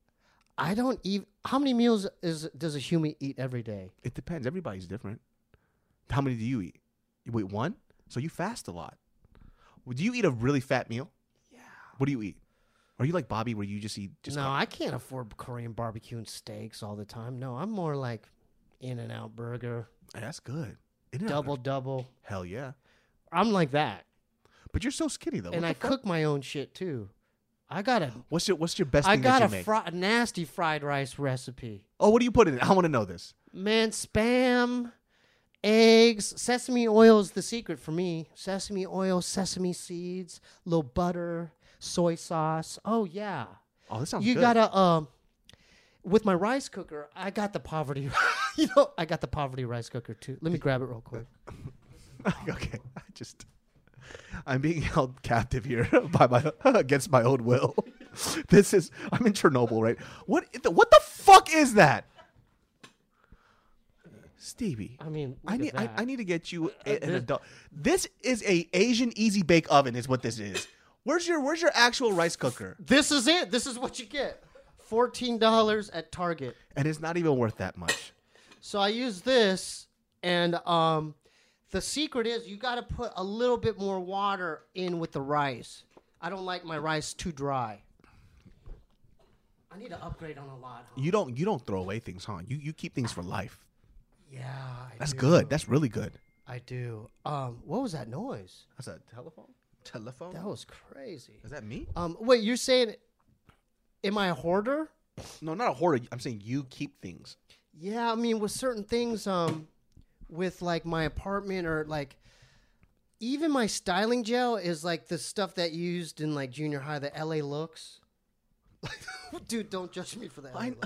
I don't eat. How many meals does a human eat every day? It depends. Everybody's different. How many do you eat? You eat one? So you fast a lot. Well, do you eat a really fat meal? Yeah. What do you eat? Are you like Bobby where you just eat No, I can't afford Korean barbecue and steaks all the time. No, I'm more like In-N-Out burger, That's good. Isn't it? double. Hell yeah. I'm like that. But you're so skinny though. And What I the fuck? cook my own shit too. I got What's your best I thing got that you make? a nasty fried rice recipe. Oh, what do you put in it? I want to know this. Man, Spam, eggs, sesame oil is the secret for me. Sesame oil, sesame seeds, little butter, soy sauce. Oh yeah. Oh, this sounds You good. gotta with my rice cooker, I got the poverty I got the poverty rice cooker too. Let me grab it real quick. Okay. I'm being held captive here by my against my own will. I'm in Chernobyl, right? What the fuck is that? Stevie. I mean, I look at that. need to get you an this- adult. This is a Asian easy bake oven is what this is. Where's your actual rice cooker? This is it. This is what you get. $14 at Target. And it's not even worth that much. So I use this, and the secret is you got to put a little bit more water in with the rice. I don't like my rice too dry. I need to upgrade on a lot. Huh? You don't throw away things, huh? You keep things for life. Yeah, That's good. That's really good. I do. What was that noise? That's a telephone? Telephone? That was crazy. Is that me? Wait, you're saying, am I a hoarder? No, not a hoarder. I'm saying you keep things. Yeah, I mean, with certain things, with like my apartment or like even my styling gel is like the stuff that you used in like junior high, the LA looks. Dude, don't judge me for that.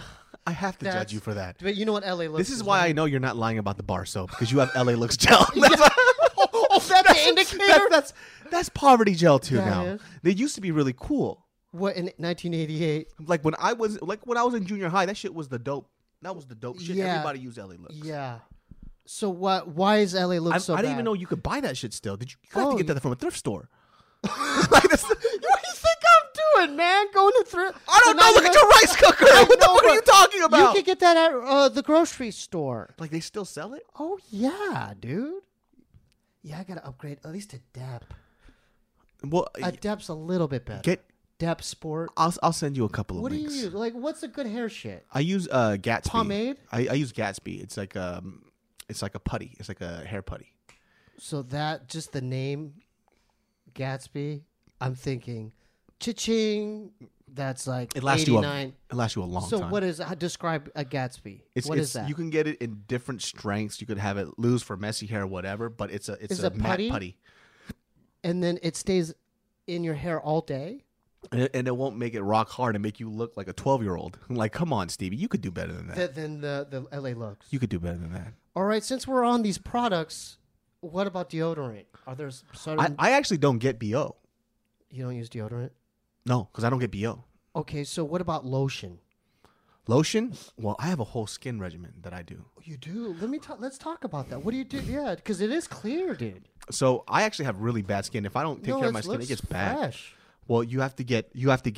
I have to judge you for that. But you know what LA looks. This is why I know you're not lying about the bar soap because you have LA Looks gel. That's the indicator. That's poverty gel too That now. is. They used to be really cool. What, in 1988? Like when I was in junior high, that shit was the dope. That was the dope shit. Yeah. Everybody used LA Looks. Yeah. So what? Why is LA look so I bad? didn't even know you could buy that shit still. Did you? You have to get that from a thrift store. What do you think I'm doing, man? Going to thrift? I don't know. Look at your rice cooker. What the fuck are you talking You about? can get that at the grocery store. Like they still sell it? Oh yeah, dude. Yeah, I gotta upgrade at least to Dep. Well, Dep's a little bit better. get. Dep Sport. I'll send you a couple of What do links. you use? Like, what's a good hair shit? I use Gatsby. Pomade? I use Gatsby. It's like a putty. It's like a hair putty. So that just the name, Gatsby. I'm thinking, cha-ching. That's like It lasts 89. It lasts you a long So time. what is? Describe a Gatsby. What is that? You can get it in different strengths. You could have it loose for messy hair, whatever. But it's a it matte putty? putty, And then it stays in your hair all day. and it won't make it rock hard and make you look like a 12-year-old. Like, come on, Stevie, you could do better than that. Then the LA looks. You could do better than that. All right, since we're on these products, what about deodorant? Are there certain I actually don't get BO. you don't use deodorant? No, because I don't get BO. Okay, so what about lotion? Lotion? Well, I have a whole skin regimen that I do. You do. Let's talk about that. What do you do? Yeah, because it is clear, dude. So I actually have really bad skin. If I don't take care of my skin, it gets bad. Fresh. Well, you have to get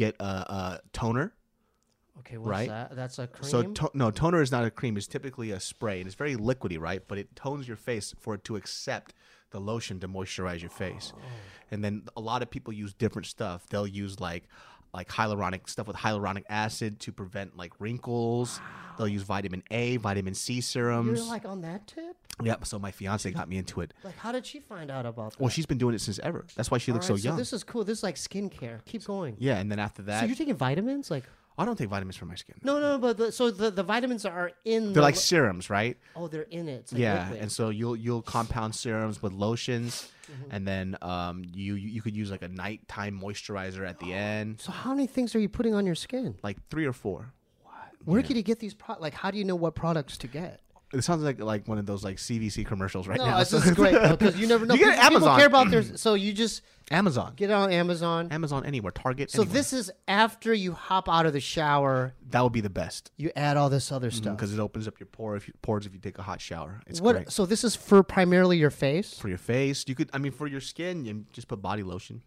toner. Okay, what's Right. that? That's a cream. So no, toner is not a cream. It's typically a spray, and it's very liquidy, right? But it tones your face for it to accept the lotion to moisturize your face. And then a lot of people use different stuff. They'll use like hyaluronic stuff with hyaluronic acid to prevent like wrinkles. They'll use vitamin A, vitamin C serums. You're like on that tip? Yep. So my fiance got me into it. Like, how did she find out about that? Well, she's been doing it since ever. That's why she looks Alright, so young. So this is cool. This is like skincare. Keep going. Yeah, and then after So that, you're taking vitamins? Like, I don't take vitamins for my skin. no, but the vitamins are in. They're like serums, right? oh, they're in it. It's like Yeah, liquid. and so you'll compound serums with lotions, Mm-hmm. and then you could use like a nighttime moisturizer at the end, So how many things are you putting on your skin? like 3 or 4. Where can you get these products? Like, how do you know what products to get? It sounds like one of those like CVC commercials right No, now. this is great because you never know. You get People Amazon. care about their. So you just Amazon, get it on Amazon. Amazon anywhere, Target. So anywhere. this is after you hop out of the shower. that would be the best You add all this other stuff. because it opens up your pores if you take a hot shower. It's What? great So this is for primarily your face. for your face. You could, for your skin, you just put body lotion.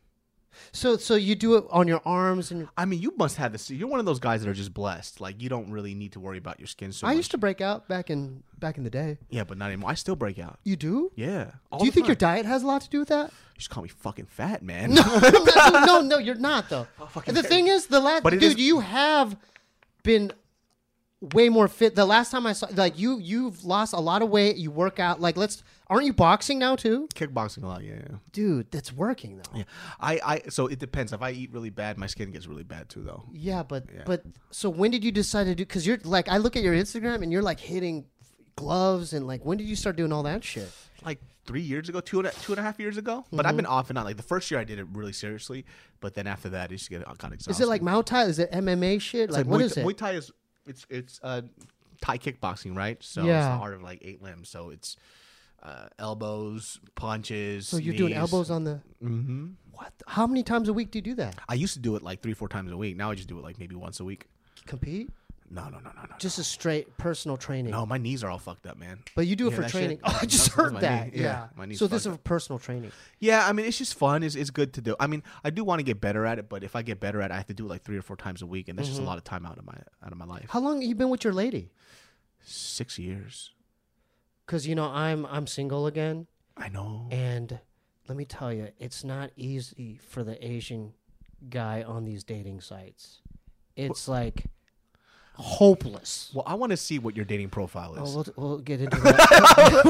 So you do it on your arms and. Your, I mean, you must have this. You're one of those guys that are just blessed. Like you don't really need to worry about your skin so I much. used to break out back in the day. Yeah, but not anymore. I still break out. You do? Yeah. Do you think your diet has a lot to do with that? You just call me fucking fat, man. No, you're not though. fucking The thing is, But it dude, is- you have been way more fit. The last time I saw, like you've lost a lot of weight. You work out. Like, aren't you boxing now too? Kickboxing a lot, yeah. Dude, that's working though. Yeah. So it depends. If I eat really bad, my skin gets really bad too, though. Yeah, but so when did you decide to do? Because you're like, I look at your Instagram and you're like hitting gloves and like, when did you start doing all that shit? Like 3 years ago, two and a half years ago. But I've been off and on. Like the first year I did it really seriously, but then after that, it just got exhausting. Is it like Muay Thai? Is it MMA shit? It's Like, what Muay, is it? Muay Thai is it's Thai kickboxing, right? So it's Yeah. the art of like 8 limbs. So it's elbows, punches. So you're doing knees. elbows on the. Mm-hmm. What? How many times a week do you do that? I used to do it like 3-4 times a week. Now I just do it like maybe once a week. Compete? No. Just a straight personal training. No, my knees are all fucked up, man. But you do it Yeah, for that training. shit- Oh, I just that's heard my that. knee. Yeah. My knee's So this is fucked for personal training. Yeah, I mean, it's just fun. It's good to do. I mean, I do want to get better at it, but if I get better at it, I have to do it like 3 or 4 times a week, and that's just a lot of time out of my life. How long have you been with your lady? 6 years. Because I'm single again, I know. and let me tell you, it's not easy for the Asian guy on these dating sites. It's like hopeless. Well, I want to see what your dating profile is. Oh, we'll get into that.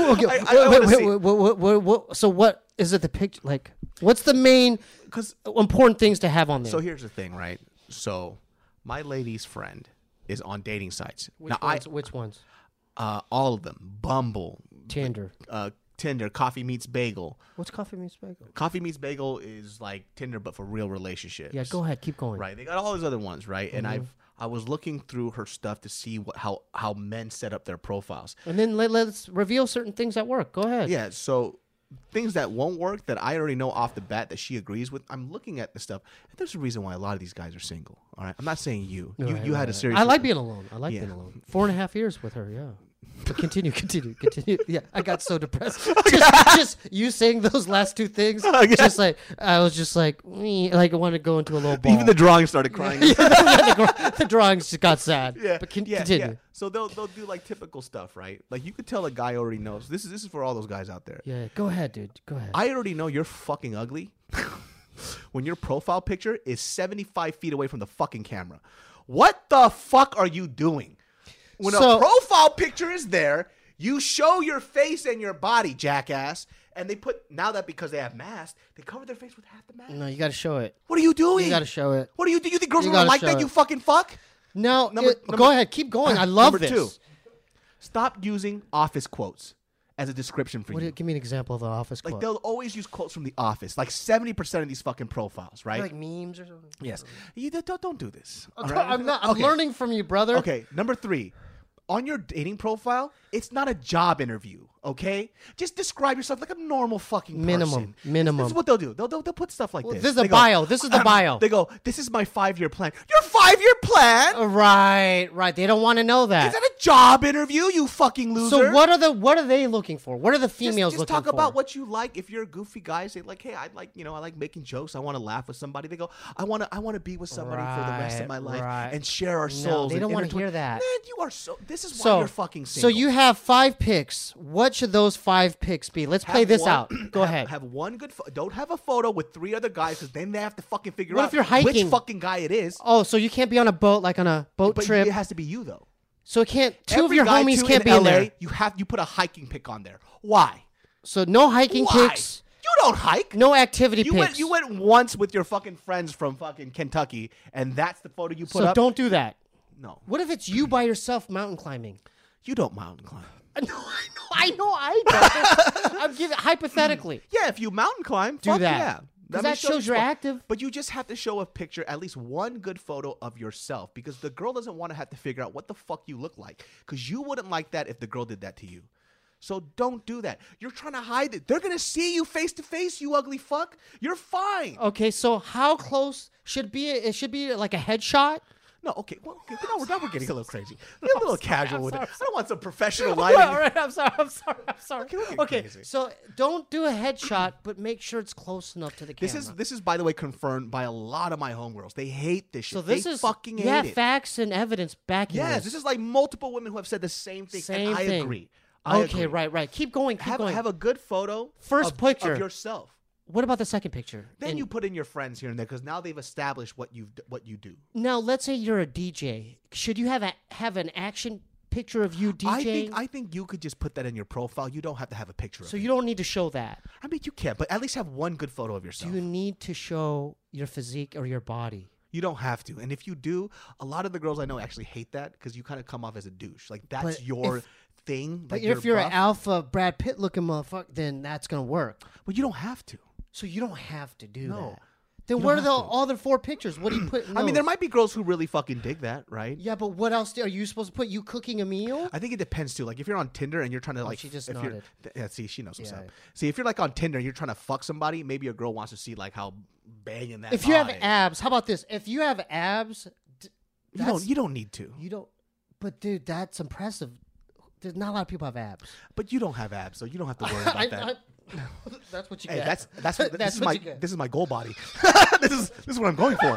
I wanna see. So what is it? The picture? Like, what's the main Because important things to have on there? so here's the thing, right? So my lady's friend is on dating sites. Which ones? All of them: Bumble, Tinder. Tinder, Coffee Meets Bagel. What's Coffee Meets Bagel? Coffee Meets Bagel is like Tinder, but for real relationships. Yeah, go ahead. Keep going. Right. They got all these other ones, right? And I was looking through her stuff to see how men set up their profiles. And then let's reveal certain things that work. Go ahead. Yeah, so things that won't work that I already know off the bat that she agrees with. I'm looking at the stuff. And there's a reason why a lot of these guys are single. All right, I'm not saying you. You had a serious. I like being alone. I like being alone. 4.5 years with her. Yeah. But continue. Yeah, I got so depressed. Just you saying those last two things. Just like I was just like I wanted to go into a little ball. Even the drawing started crying. The drawings just got sad. Yeah, but continue. Yeah. So they'll do like typical stuff, right? Like you could tell a guy already knows. This is for all those guys out there. Yeah, go ahead, dude. Go ahead. I already know you're fucking ugly when your profile picture is 75 feet away from the fucking camera. What the fuck are you doing? When a profile picture is there, you show your face and your body, jackass. And they put, now that because they have masks, they cover their face with half the mask. No, you got to show it. What are you doing? You got to show it. What do? You think girls are going to like that, you fucking fuck? No, go ahead. Keep going. I love this. Number 2, stop using office quotes as a description for you. Give me an example of an office quote. Like they'll always use quotes from The Office. Like 70% of these fucking profiles, right? Like memes or something? Yes. You don't do this. Okay, I'm learning from you, brother. Okay, number 3. On your dating profile, it's not a job interview, okay? Just describe yourself like a normal fucking person. Minimum. This is what they'll do. They'll put stuff like this. This is a bio. This is the bio. They go, this is my 5-year plan. Your 5-year plan? Right. They don't want to know that. Is that a job interview, you fucking loser? So what are they looking for? What are the females looking for? Just talk about what you like. If you're a goofy guy, say like, hey, I like making jokes. I want to laugh with somebody. They go, I want to be with somebody for the rest of my life and share our souls. No, they don't want to hear that. Man, you are this is why you're fucking single. So you have 5 picks. What should those 5 picks be? Let's play this out. Go ahead. Have one good don't have a photo with 3 other guys because then they have to fucking figure out if you're hiking? which fucking guy it is. Oh, so you can't be on a boat like on a boat trip. It has to be you though. So it can't. Two of your homies can't be in there. You put a hiking pic on there. Why? So no hiking pics. You don't hike. No activity pics. You went once with your fucking friends from fucking Kentucky, and that's the photo you put up. So don't do that. No. What if it's you by yourself mountain climbing? You don't mountain climb. No, I know I don't. I'm giving hypothetically. Yeah, if you mountain climb, do that. Yeah. Because that shows you're active. But you just have to show a picture, at least one good photo of yourself, because the girl doesn't want to have to figure out what the fuck you look like, because you wouldn't like that if the girl did that to you. So don't do that. You're trying to hide it. They're going to see you face to face, you ugly fuck. You're fine. Okay, so how close should it should be like a headshot? No, okay. Well, okay. Now we're getting a little crazy. Get a little casual with it. I don't want some professional lighting. All right, I'm sorry. Okay, crazy. So don't do a headshot, but make sure it's close enough to the camera. This is by the way confirmed by a lot of my homegirls. They hate this shit. So this they is fucking hate it. Facts and evidence backing this. Yes, this is like multiple women who have said the same thing. I agree. Okay, right. Keep going. Have a good photo. First picture of yourself. What about the second picture? Then you put in your friends here and there because now they've established what you do. Now, let's say you're a DJ. Should you have an action picture of you DJing? I think you could just put that in your profile. You don't have to have a picture. So you don't need to show that. I mean, you can, but at least have one good photo of yourself. Do you need to show your physique or your body? You don't have to. And if you do, a lot of the girls I know actually hate that because you kind of come off as a douche. Like that's your thing. But if you're an alpha Brad Pitt looking motherfucker, then that's gonna work. But you don't have to. So you don't have to do that. Then what are the other 4 pictures? What do you put in those? I mean, there might be girls who really fucking dig that, right? Yeah, but what else are you supposed to put? You cooking a meal? I think it depends too. Like if you're on Tinder and you're trying to she just nodded. Yeah, see, she knows what's up. See, if you're like on Tinder and you're trying to fuck somebody, maybe a girl wants to see like how banging that. If you have abs, how about this? If you have abs, you don't need to. You don't. But dude, that's impressive. There's not a lot of people have abs. But you don't have abs, so you don't have to worry about that. That's what you get. This is my goal body. this is what I'm going for.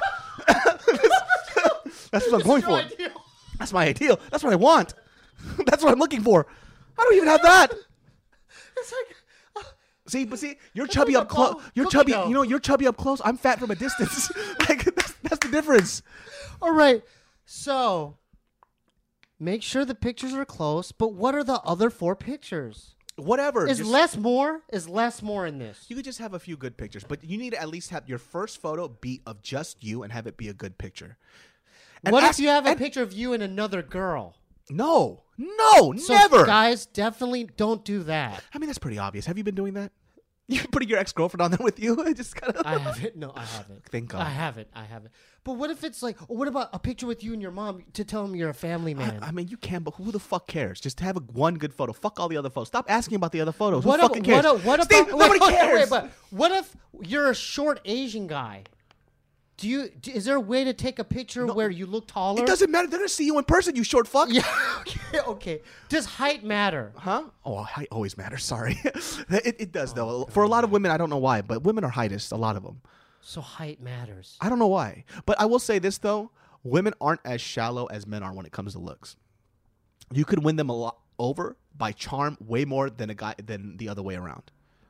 That's what I'm going for. Ideal. That's my ideal. That's what I want. That's what I'm looking for. I don't even have that. It's like See, you're chubby up close. You're chubby. You're chubby up close. I'm fat from a distance. Like that's the difference. All right. So make sure the pictures are close. But what are the other 4 pictures? Whatever. Is less more in this? You could just have a few good pictures, but you need to at least have your first photo be of just you and have it be a good picture. What if you have a picture of you and another girl? No, No, So never. guys, definitely don't do that. I mean, that's pretty obvious. Have you been doing that? You putting your ex-girlfriend on there with you? I just kind of. I haven't. No, I haven't. Thank God. I haven't. But what if it's like, what about a picture with you and your mom to tell them you're a family man? I mean, you can, but who the fuck cares? Just have one good photo. Fuck all the other photos. Stop asking about the other photos. What who fucking cares? What Steve, about, nobody cares. Wait, but what if you're a short Asian guy? Is there a way to take a picture where you look taller? It doesn't matter. They're gonna see you in person. You short fuck. Yeah. Okay. Does height matter? Huh? Oh, height always matters. Sorry. It does though. For a lot of women, I don't know why, but women are heightists. A lot of them. So height matters. I don't know why, but I will say this though: women aren't as shallow as men are when it comes to looks. You could win them a lot over by charm, way more than the other way around.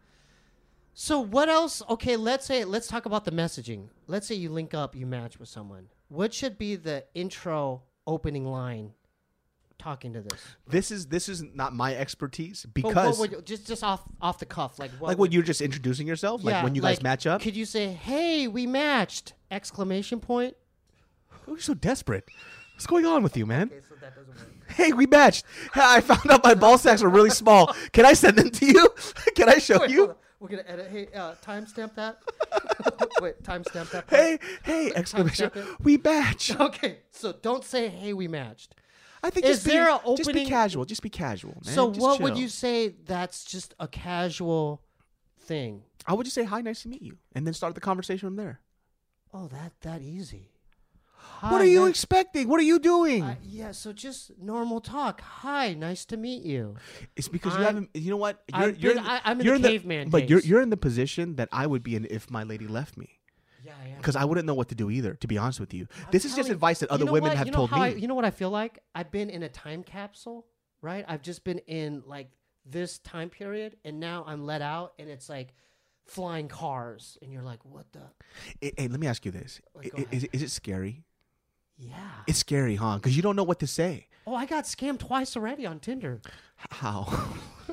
So what else? Okay, let's talk about the messaging. Let's say you link up, you match with someone. What should be the intro opening line talking to this? This is not my expertise But because what would, just off the cuff, like what? like when you're just introducing yourself, like when you guys match up. Could you say, "Hey, we matched!" Exclamation point. Oh, you're so desperate. What's going on with you, man? Okay, so that doesn't work. Hey, we matched. I found out my ball sacks are really small. Can I send them to you? Can I show Wait, you? hold on. We're gonna edit. Hey, timestamp that. Wait, timestamp that. part. Hey! Exclamation! Timestamp it. We match. Okay, so don't say, "Hey, we matched." I think Is there a just be opening- casual. Just be casual, man. So Just what would chill. you say? That's just a casual thing. I would just say hi, nice to meet you, and then start the conversation from there. Oh, that easy. What are you expecting? What are you doing? Yeah, so just normal talk. Hi, nice to meet you. It's because you I'm- haven't. You know what? I'm in you're the caveman But days. you're in the position that I would be in if my lady left me, Yeah, I am. because I wouldn't know what to do either. To be honest with you, I'm this is just telling you, advice that you other know women what? have You know told how me. you know what I feel like? I've been in a time capsule, right? I've just been in like this time period, and now I'm let out, and it's like flying cars, and you're like, what the? Hey, let me ask you this: Like, go Is it scary? Yeah. It's scary, huh? Because you don't know what to say. Oh, I got scammed twice already on Tinder. How?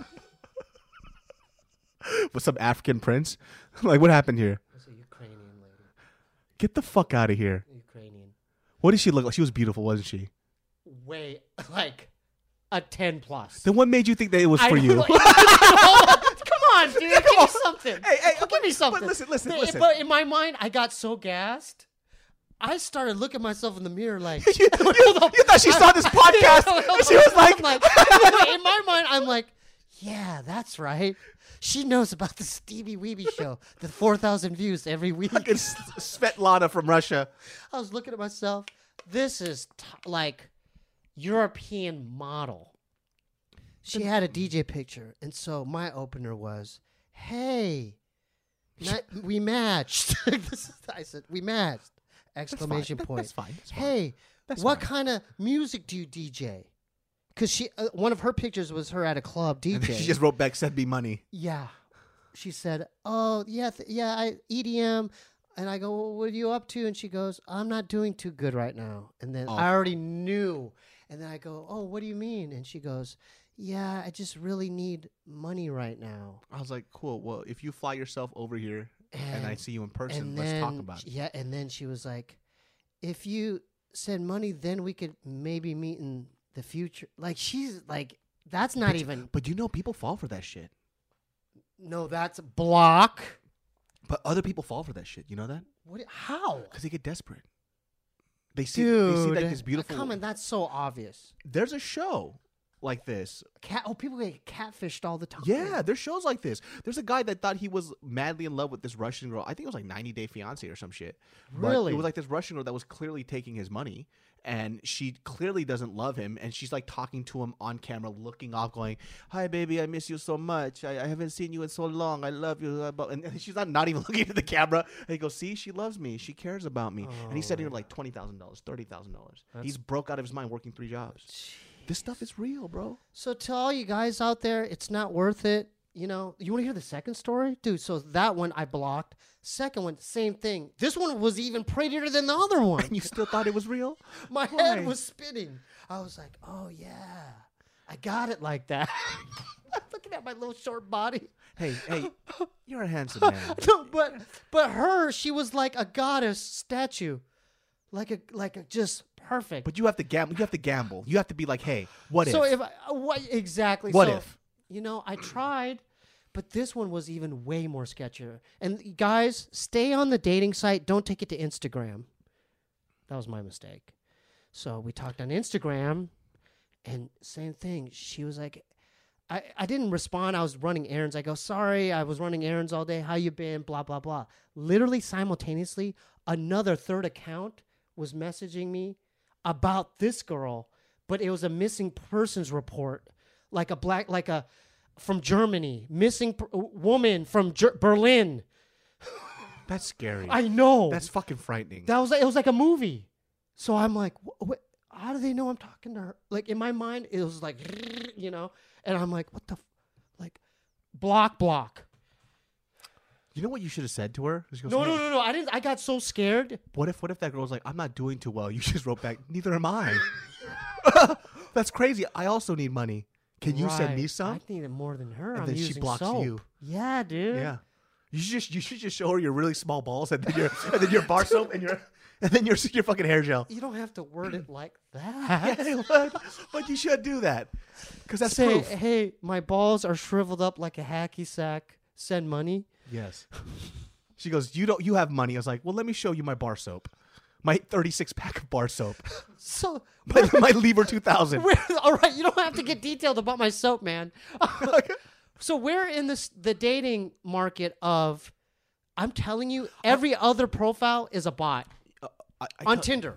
With some African prince? Like, what happened here? It's a Ukrainian lady. Get the fuck out of here. Ukrainian. What did she look like? She was beautiful, wasn't she? Way like a 10 plus. Then what made you think that it was for you? Come on, dude. Give me something. Hey, Give me something. But listen. But in my mind, I got so gassed. I started looking at myself in the mirror like... you thought she saw this podcast and she was like... in my mind, I'm like, yeah, that's right. She knows about the Stevie Weeby show, the 4,000 views every week. Fucking Svetlana from Russia. I was looking at myself. This is like European model. She had a DJ picture, and so my opener was, "Hey, we matched." I said, "We matched!" Exclamation point. That's fine. Hey, what kind of music do you DJ? Because she, one of her pictures was her at a club DJ. And then she just wrote back, "Send me money." Yeah. She said, "Oh, yeah, I EDM." And I go, "Well, what are you up to?" And she goes, "I'm not doing too good right now." And then I already knew. And then I go, "Oh, what do you mean?" And she goes, "Yeah, I just really need money right now." I was like, cool. Well, if you fly yourself over here and I see you in person, And let's then, talk about it. Yeah, and then she was like, "If you send money, then we could maybe meet in the future." Like, she's like, that's not even. But you know, people fall for that shit. No, that's block. But other people fall for that shit. You know that? What? How? Because they get desperate. They see Dude, like this beautiful. Come on, that's so obvious. There's a show like this. People get catfished all the time. Yeah, there's shows like this. There's a guy that thought he was madly in love with this Russian girl. I think it was like 90 Day Fiance or some shit. But Really? it was like this Russian girl that was clearly taking his money, and she clearly doesn't love him, and she's like talking to him on camera, looking off, going, "Hi, baby, I miss you so much. I haven't seen you in so long. I love you." And she's not even looking at the camera. And he goes, "See, she loves me. She cares about me." And he's sending her like $20,000, $30,000. He's broke out of his mind working 3 jobs. This stuff is real, bro. So to all you guys out there, it's not worth it. You know, you want to hear the second story? Dude, so that one I blocked. Second one, same thing. This one was even prettier than the other one. And you still thought it was real? My Why? head was spinning. I was like, oh, yeah. I got it like that. Looking at my little short body. Hey, you're a handsome man. No, but her, she was like a goddess statue. like a just perfect. But you have to gamble. You have to gamble. You have to be like, hey, what so if? What exactly? What so, if? I tried, but this one was even way more sketchier. And guys, stay on the dating site. Don't take it to Instagram. That was my mistake. So we talked on Instagram, and same thing. She was like, I didn't respond. I was running errands. I go, sorry, I was running errands all day. How you been? Blah, blah, blah. Literally simultaneously, another third account was messaging me about this girl, but it was a missing persons report, from Germany, missing woman from Berlin. That's scary. I know. That's fucking frightening. It was like a movie. So I'm like, how do they know I'm talking to her? Like in my mind, it was like, and I'm like, what the, block. You know what you should have said to her? She goes, No, "Hey, no. I didn't. I got so scared. What if that girl's like, I'm not doing too well? You just wrote back, neither am I. That's crazy. I also need money. Can you send me some? I need it more than her. And I'm then she using blocks soap. you. Yeah, dude. Yeah. You should just show her your really small balls and then your bar soap and then your fucking hair gel. You don't have to word it like that. Yeah, but you should do that because that's Say, proof. hey, my balls are shriveled up like a hacky sack. Send money. Yes. She goes, you have money. I was like, well, let me show you my bar soap, my 36 pack of bar soap, So my Lever 2000. all right, you don't have to get detailed about my soap, man. So we're in the dating market of, I'm telling you, every other profile is a bot. On Tinder.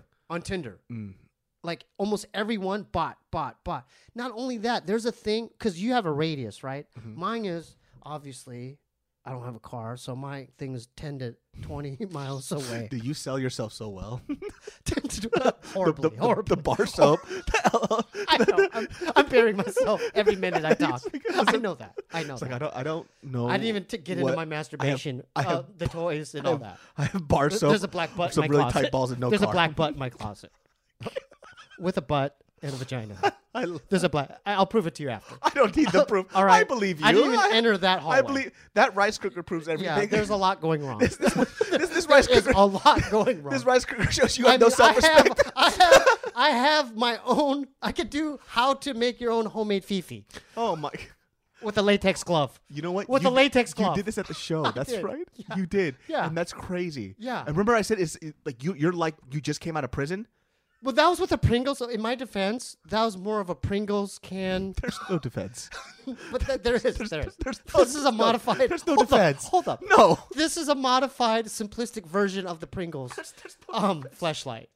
Like almost everyone, bot. Not only that, there's a thing, because you have a radius, right? Mm-hmm. Mine is, obviously, I don't have a car, so my thing is 10 to 20 miles away. Do you sell yourself so well? Horribly. The bar soap. I know. I'm burying myself every minute I talk. I know that. It's like, I don't know. I didn't even get into my masturbation, the toys and all that. I have bar soap. There's a black butt in some my really closet. tight balls and no There's car. a black butt in my closet. With a butt and a vagina. There's a black. I'll prove it to you after. I don't need the proof. All right. I believe you. I didn't even enter that hallway. I believe that rice cooker proves everything. Yeah, there's a lot going wrong. this rice There's cooker. a lot going wrong. This rice cooker shows you have no self-respect. I have my own. I could do how to make your own homemade fifi Oh my! with a latex glove. You know what? With a latex glove. You did this at the show. That's did. right. Yeah. You did. Yeah. And that's crazy. Yeah. And remember, I said like you're like you just came out of prison. Well, that was with a Pringles. So in my defense, that was more of a Pringles can. There's no defense. But there is. There's This is a modified. There's no hold defense. Up, hold up. No. This is a modified, simplistic version of the Pringles fleshlight.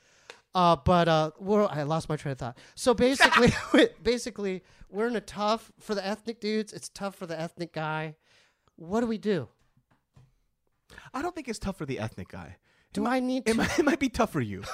I lost my train of thought. So basically, we're in a tough for the ethnic dudes. It's tough for the ethnic guy. What do we do? I don't think it's tough for the ethnic guy. Do I need to? It might be tough for you.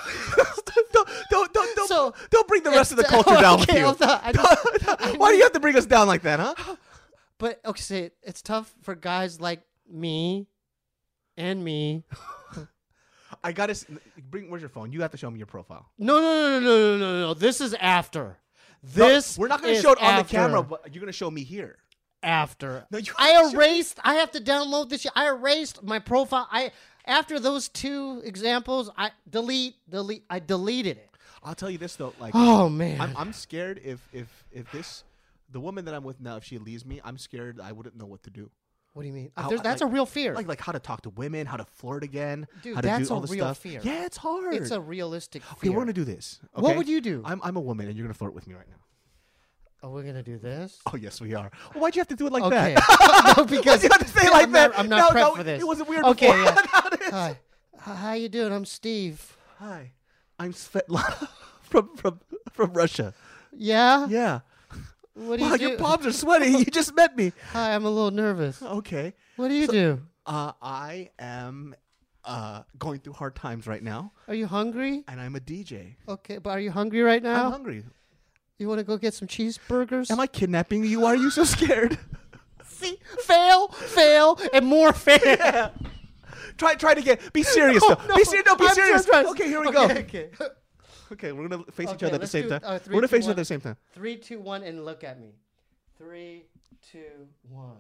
So, don't bring the rest of the culture down with you. Why do you have to bring us down like that, huh? But okay, it's tough for guys like me and me. I gotta where's your phone? You have to show me your profile. No. This is after. We're not gonna show it on the camera, but you're gonna show me here. After. No, I have to download this shit. I erased my profile. After those two examples, I deleted it. I'll tell you this though, like, oh man, I'm scared if the woman that I'm with now, if she leaves me, I'm scared I wouldn't know what to do. What do you mean? That's a real fear. Like how to talk to women, how to flirt again, Dude, how to that's do all a this real stuff. fear. Yeah, it's hard. It's a realistic fear. Okay, we're gonna do this. Okay? What would you do? I'm a woman, and you're gonna flirt with me right now. Oh, we're gonna do this? Oh yes, we are. Well, why'd you have to do it like Okay. that? No, because you have to say it like that. I'm not prepped no, for this. It wasn't weird. Okay, before. yeah. Now it is. Hi, how you doing? I'm Steve. Hi, I'm Svetlana from Russia. Yeah. Yeah. What do you Wow, do? your palms are sweaty. You just met me. Hi, I'm a little nervous. Okay. What do you do? I am going through hard times right now, Are you hungry? and I'm a DJ. Okay, but are you hungry right now? I'm hungry. You want to go get some cheeseburgers? Am I kidnapping you? Why are you so scared? See, fail, and more fail. Yeah. Try to get. Be serious though. No, be serious. No, be I'm serious. serious. Okay, here we go. Okay. Okay, we're gonna face each Okay, other at the let's same do, time. 3, We're gonna 2, face each 1. other at the same time. 3, 2, 1, and look at me. 3, 2, 1.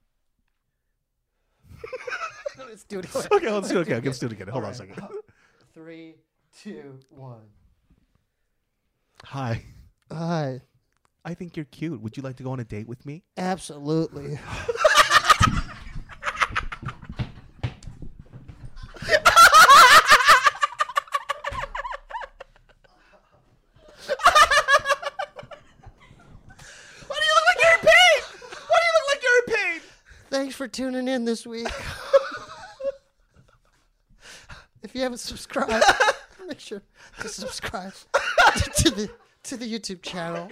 Let's do it. Okay, let's do it again. Let's do it again. Hold on a second. 3, 2, 1. Hi. Hi. I think you're cute. Would you like to go on a date with me? Absolutely. Thanks for tuning in this week. If you haven't subscribed, make sure to subscribe to the YouTube channel.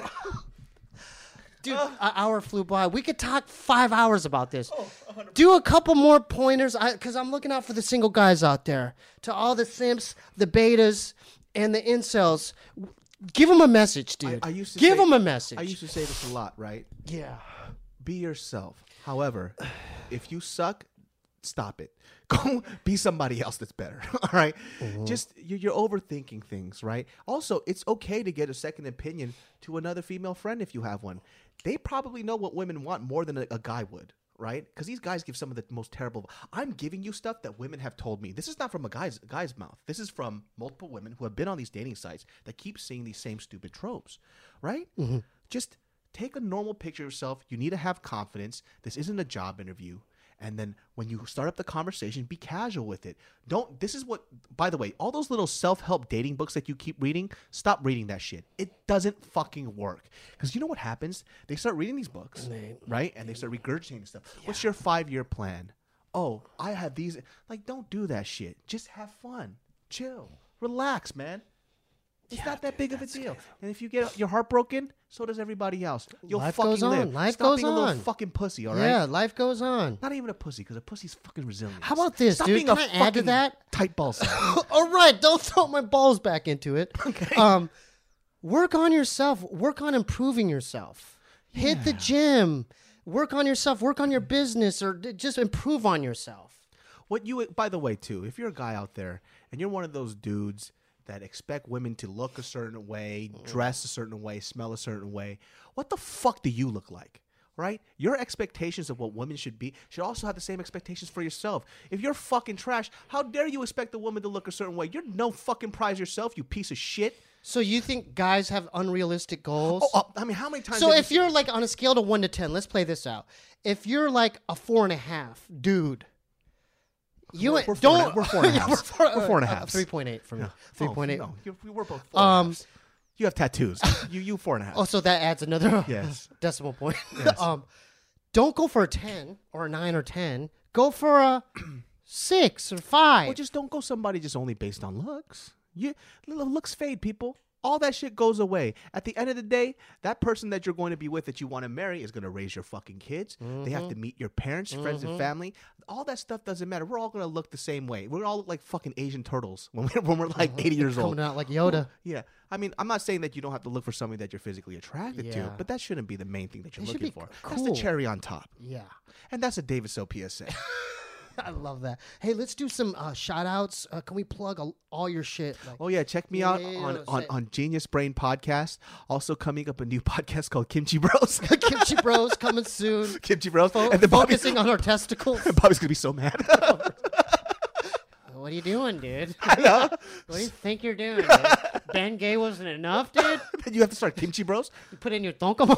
Dude, an hour flew by. We could talk 5 hours about this. Do a couple more pointers, because I'm looking out for the single guys out there. To all the simps, the betas, and the incels, give them a message, dude. Give them a message. I used to say this a lot, right? Yeah. Be yourself. However, if you suck, stop it. Go be somebody else that's better. All right? Just you're overthinking things, right? Also, it's okay to get a second opinion to another female friend if you have one. They probably know what women want more than a guy would, right? Because these guys give some of the most terrible. I'm giving you stuff that women have told me. This is not from a guy's mouth. This is from multiple women who have been on these dating sites that keep seeing these same stupid tropes, right? Just take a normal picture of yourself. You need to have confidence. This isn't a job interview. And then when you start up the conversation, be casual with it. This is what, by the way, all those little self-help dating books that you keep reading, stop reading that shit. It doesn't fucking work. Because you know what happens? They start reading these books, right? And they start regurgitating stuff. Yeah. What's your 5-year plan? Oh, I have these. Like, don't do that shit. Just have fun. Chill. Relax, man. It's not that big of a deal. And if you get your heart broken, so does everybody else. You'll life fucking goes on. live. Life Stop goes being a on. little fucking pussy, all right? Yeah, life goes on. Not even a pussy, because a pussy's fucking resilient. How about this, Stop dude? being Can a I add to fucking that? tight ball sack. All right, don't throw my balls back into it. Okay. Work on yourself. Work on improving yourself. Hit the gym. Work on yourself. Work on your business, or just improve on yourself. By the way, too, if you're a guy out there and you're one of those dudes that expect women to look a certain way, dress a certain way, smell a certain way, what the fuck do you look like? Right? Your expectations of what women should be should also have the same expectations for yourself. If you're fucking trash, how dare you expect a woman to look a certain way? You're no fucking prize yourself, you piece of shit. So you think guys have unrealistic goals? I mean, how many times? So if you're like on a scale of 1 to 10, let's play this out. If you're like a 4.5, dude. We're 4.5. We're 4.5. We're 4.5. 3.8 for me. 3.8. No, we're both 4.5. You have tattoos. you 4.5. Oh, so that adds another decimal point. Yes. Don't go for a 10 or a 9 or 10. Go for a 6 or 5. Well, just don't go somebody just only based on looks. Looks fade, people. All that shit goes away. At the end of the day, that person that you're going to be with that you want to marry is going to raise your fucking kids. They have to meet your parents, friends, and family. All that stuff doesn't matter. We're all going to look the same way. We all look like fucking Asian turtles when we're like 80 years old. Coming out like Yoda. Yeah. I mean, I'm not saying that you don't have to look for somebody that you're physically attracted to, Yeah. but that shouldn't be the main thing that you're It should looking be for. cool. That's the cherry on top. Yeah. And that's a David So PSA. I love that. Hey, let's do some shout outs. Can we plug all your shit? Like, Oh, yeah. Check me out on Genius Brain Podcast. Also coming up a new podcast called Kimchi Bros. Kimchi Bros coming soon. Kimchi Bros. And then focusing on our testicles. Bobby's going to be so mad. What are you doing, dude? I know. What do you think you're doing, dude? Ben Gay wasn't enough, dude? Then you have to start Kimchi Bros. You put in your tonkomo.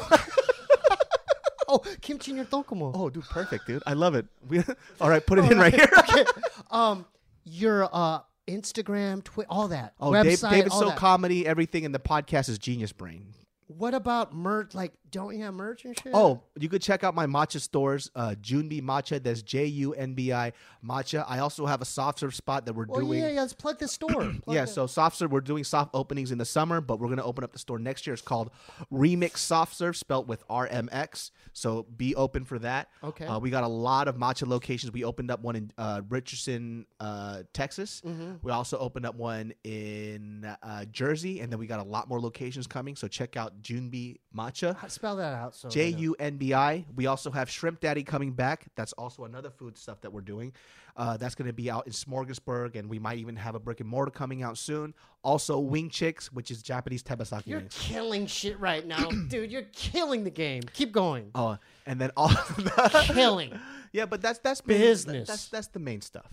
Oh, kimchi in your tonkomo. Oh, dude, perfect, dude. I love it. All right, put it in right here. Okay. Your Instagram, Twitter, all that. Oh, website, David all So that. Comedy, everything, and the podcast is Genius Brain. What about merch? Like, don't you have merch and shit? Oh, you could check out my matcha stores, Junbi Matcha. That's JUNBI Matcha. I also have a soft serve spot that we're doing. Yeah, let's plug the store. So soft serve, we're doing soft openings in the summer, but we're going to open up the store next year. It's called Remix Soft Serve, spelt with RMX. So be open for that. Okay. We got a lot of matcha locations. We opened up one in Richardson, Texas. We also opened up one in Jersey, and then we got a lot more locations coming. So check out Junbi Matcha. Spell that out. So JUNBI. We also have Shrimp Daddy coming back. That's also another food stuff that we're doing. That's going to be out in Smorgasburg, and we might even have a brick and mortar coming out soon. Also, Wing Chicks, which is Japanese tebasaki You're wings. killing shit right now, dude. You're killing the game. Keep going. Oh, and then all Killing. Yeah, but that's Business. That's the main stuff.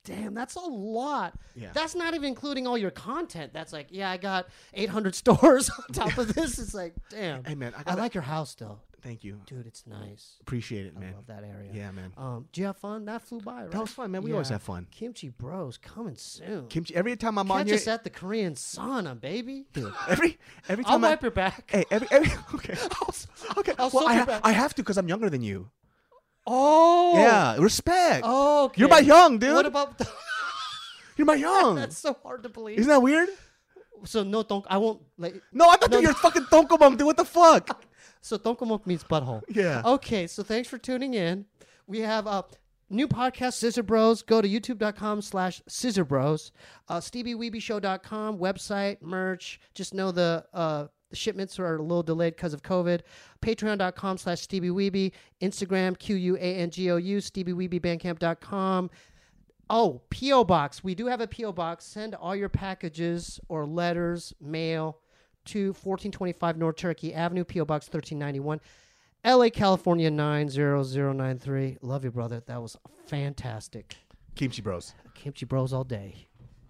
damn, that's a lot. Yeah. That's not even including all your content. That's like, yeah, I got 800 stores on top of this. It's like, damn. Hey, man, I like your house, though. Thank you. Dude, it's nice. Appreciate it, man. I love that area. Yeah, man. Do you have fun? That flew by, right? That was fun, man. We always have fun. Kimchi Bros coming soon. Kimchi. Every time I'm on Catch here, us at the Korean sauna, baby. dude. Every I'll time wipe your back. Hey, okay. Okay. I'll Well, soak your back. I have to because I'm younger than you. Oh. Yeah, respect. Oh, okay. You're my young, dude. What about the You're my young. That's so hard to believe. Isn't that weird? So no tonk. I won't like. No, I thought you were fucking Tonkomong, dude. What the fuck? So tonkomok means butthole. Yeah. Okay. So thanks for tuning in. We have a new podcast, Scissor Bros. Go to youtube.com/Scissor Bros. StevieWeebyShow.com website merch. Just know the shipments are a little delayed because of COVID. Patreon.com/StevieWeeby. Instagram QUANGOU. StevieWeebyBandcamp.com. Oh, P.O. Box. We do have a P.O. Box. Send all your packages or letters, mail to 1425 North Turkey Avenue, P.O. Box 1391, LA, California 90093. Love you, brother. That was fantastic. Kimchi Bros. Kimchi Bros all day.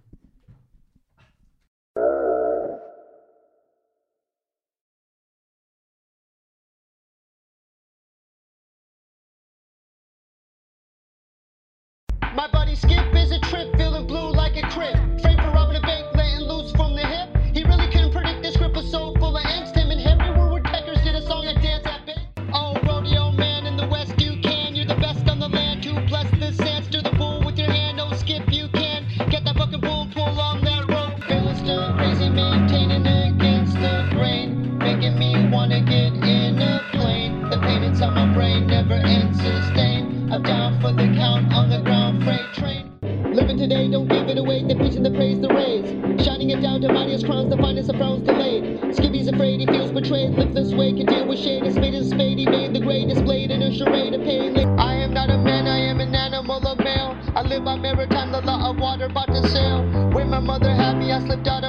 My buddy Skip is a trip, feeling blue like a crib. Framed for robbing a bank, letting loose from the hip. He really couldn't predict this script was so full of angst. Him and Henry were woodpeckers, did a song and dance at big. Oh, rodeo man in the West, you can. You're the best on the land. 2 plus the sand, stir the bull with your hand. Oh, Skip, you can. Get that fucking bull, pull on that rope. Feeling still crazy, maintaining against the grain. Making me wanna get in a plane. The pain inside my brain never ends sustain. I'm down for the count on the ground freight train. Living today, don't give it away. They're preaching the praise, the raise. Shining it down to mightiest crowns, the finest of frowns delayed. Skibby's afraid, he feels betrayed. Live this way, can deal with shade. A spade is a spade, he made the grade. Displayed in a charade of pain. I am not a man, I am an animal, a male. I live by maritime, the law of water, about to sail. Where my mother had me, I slipped out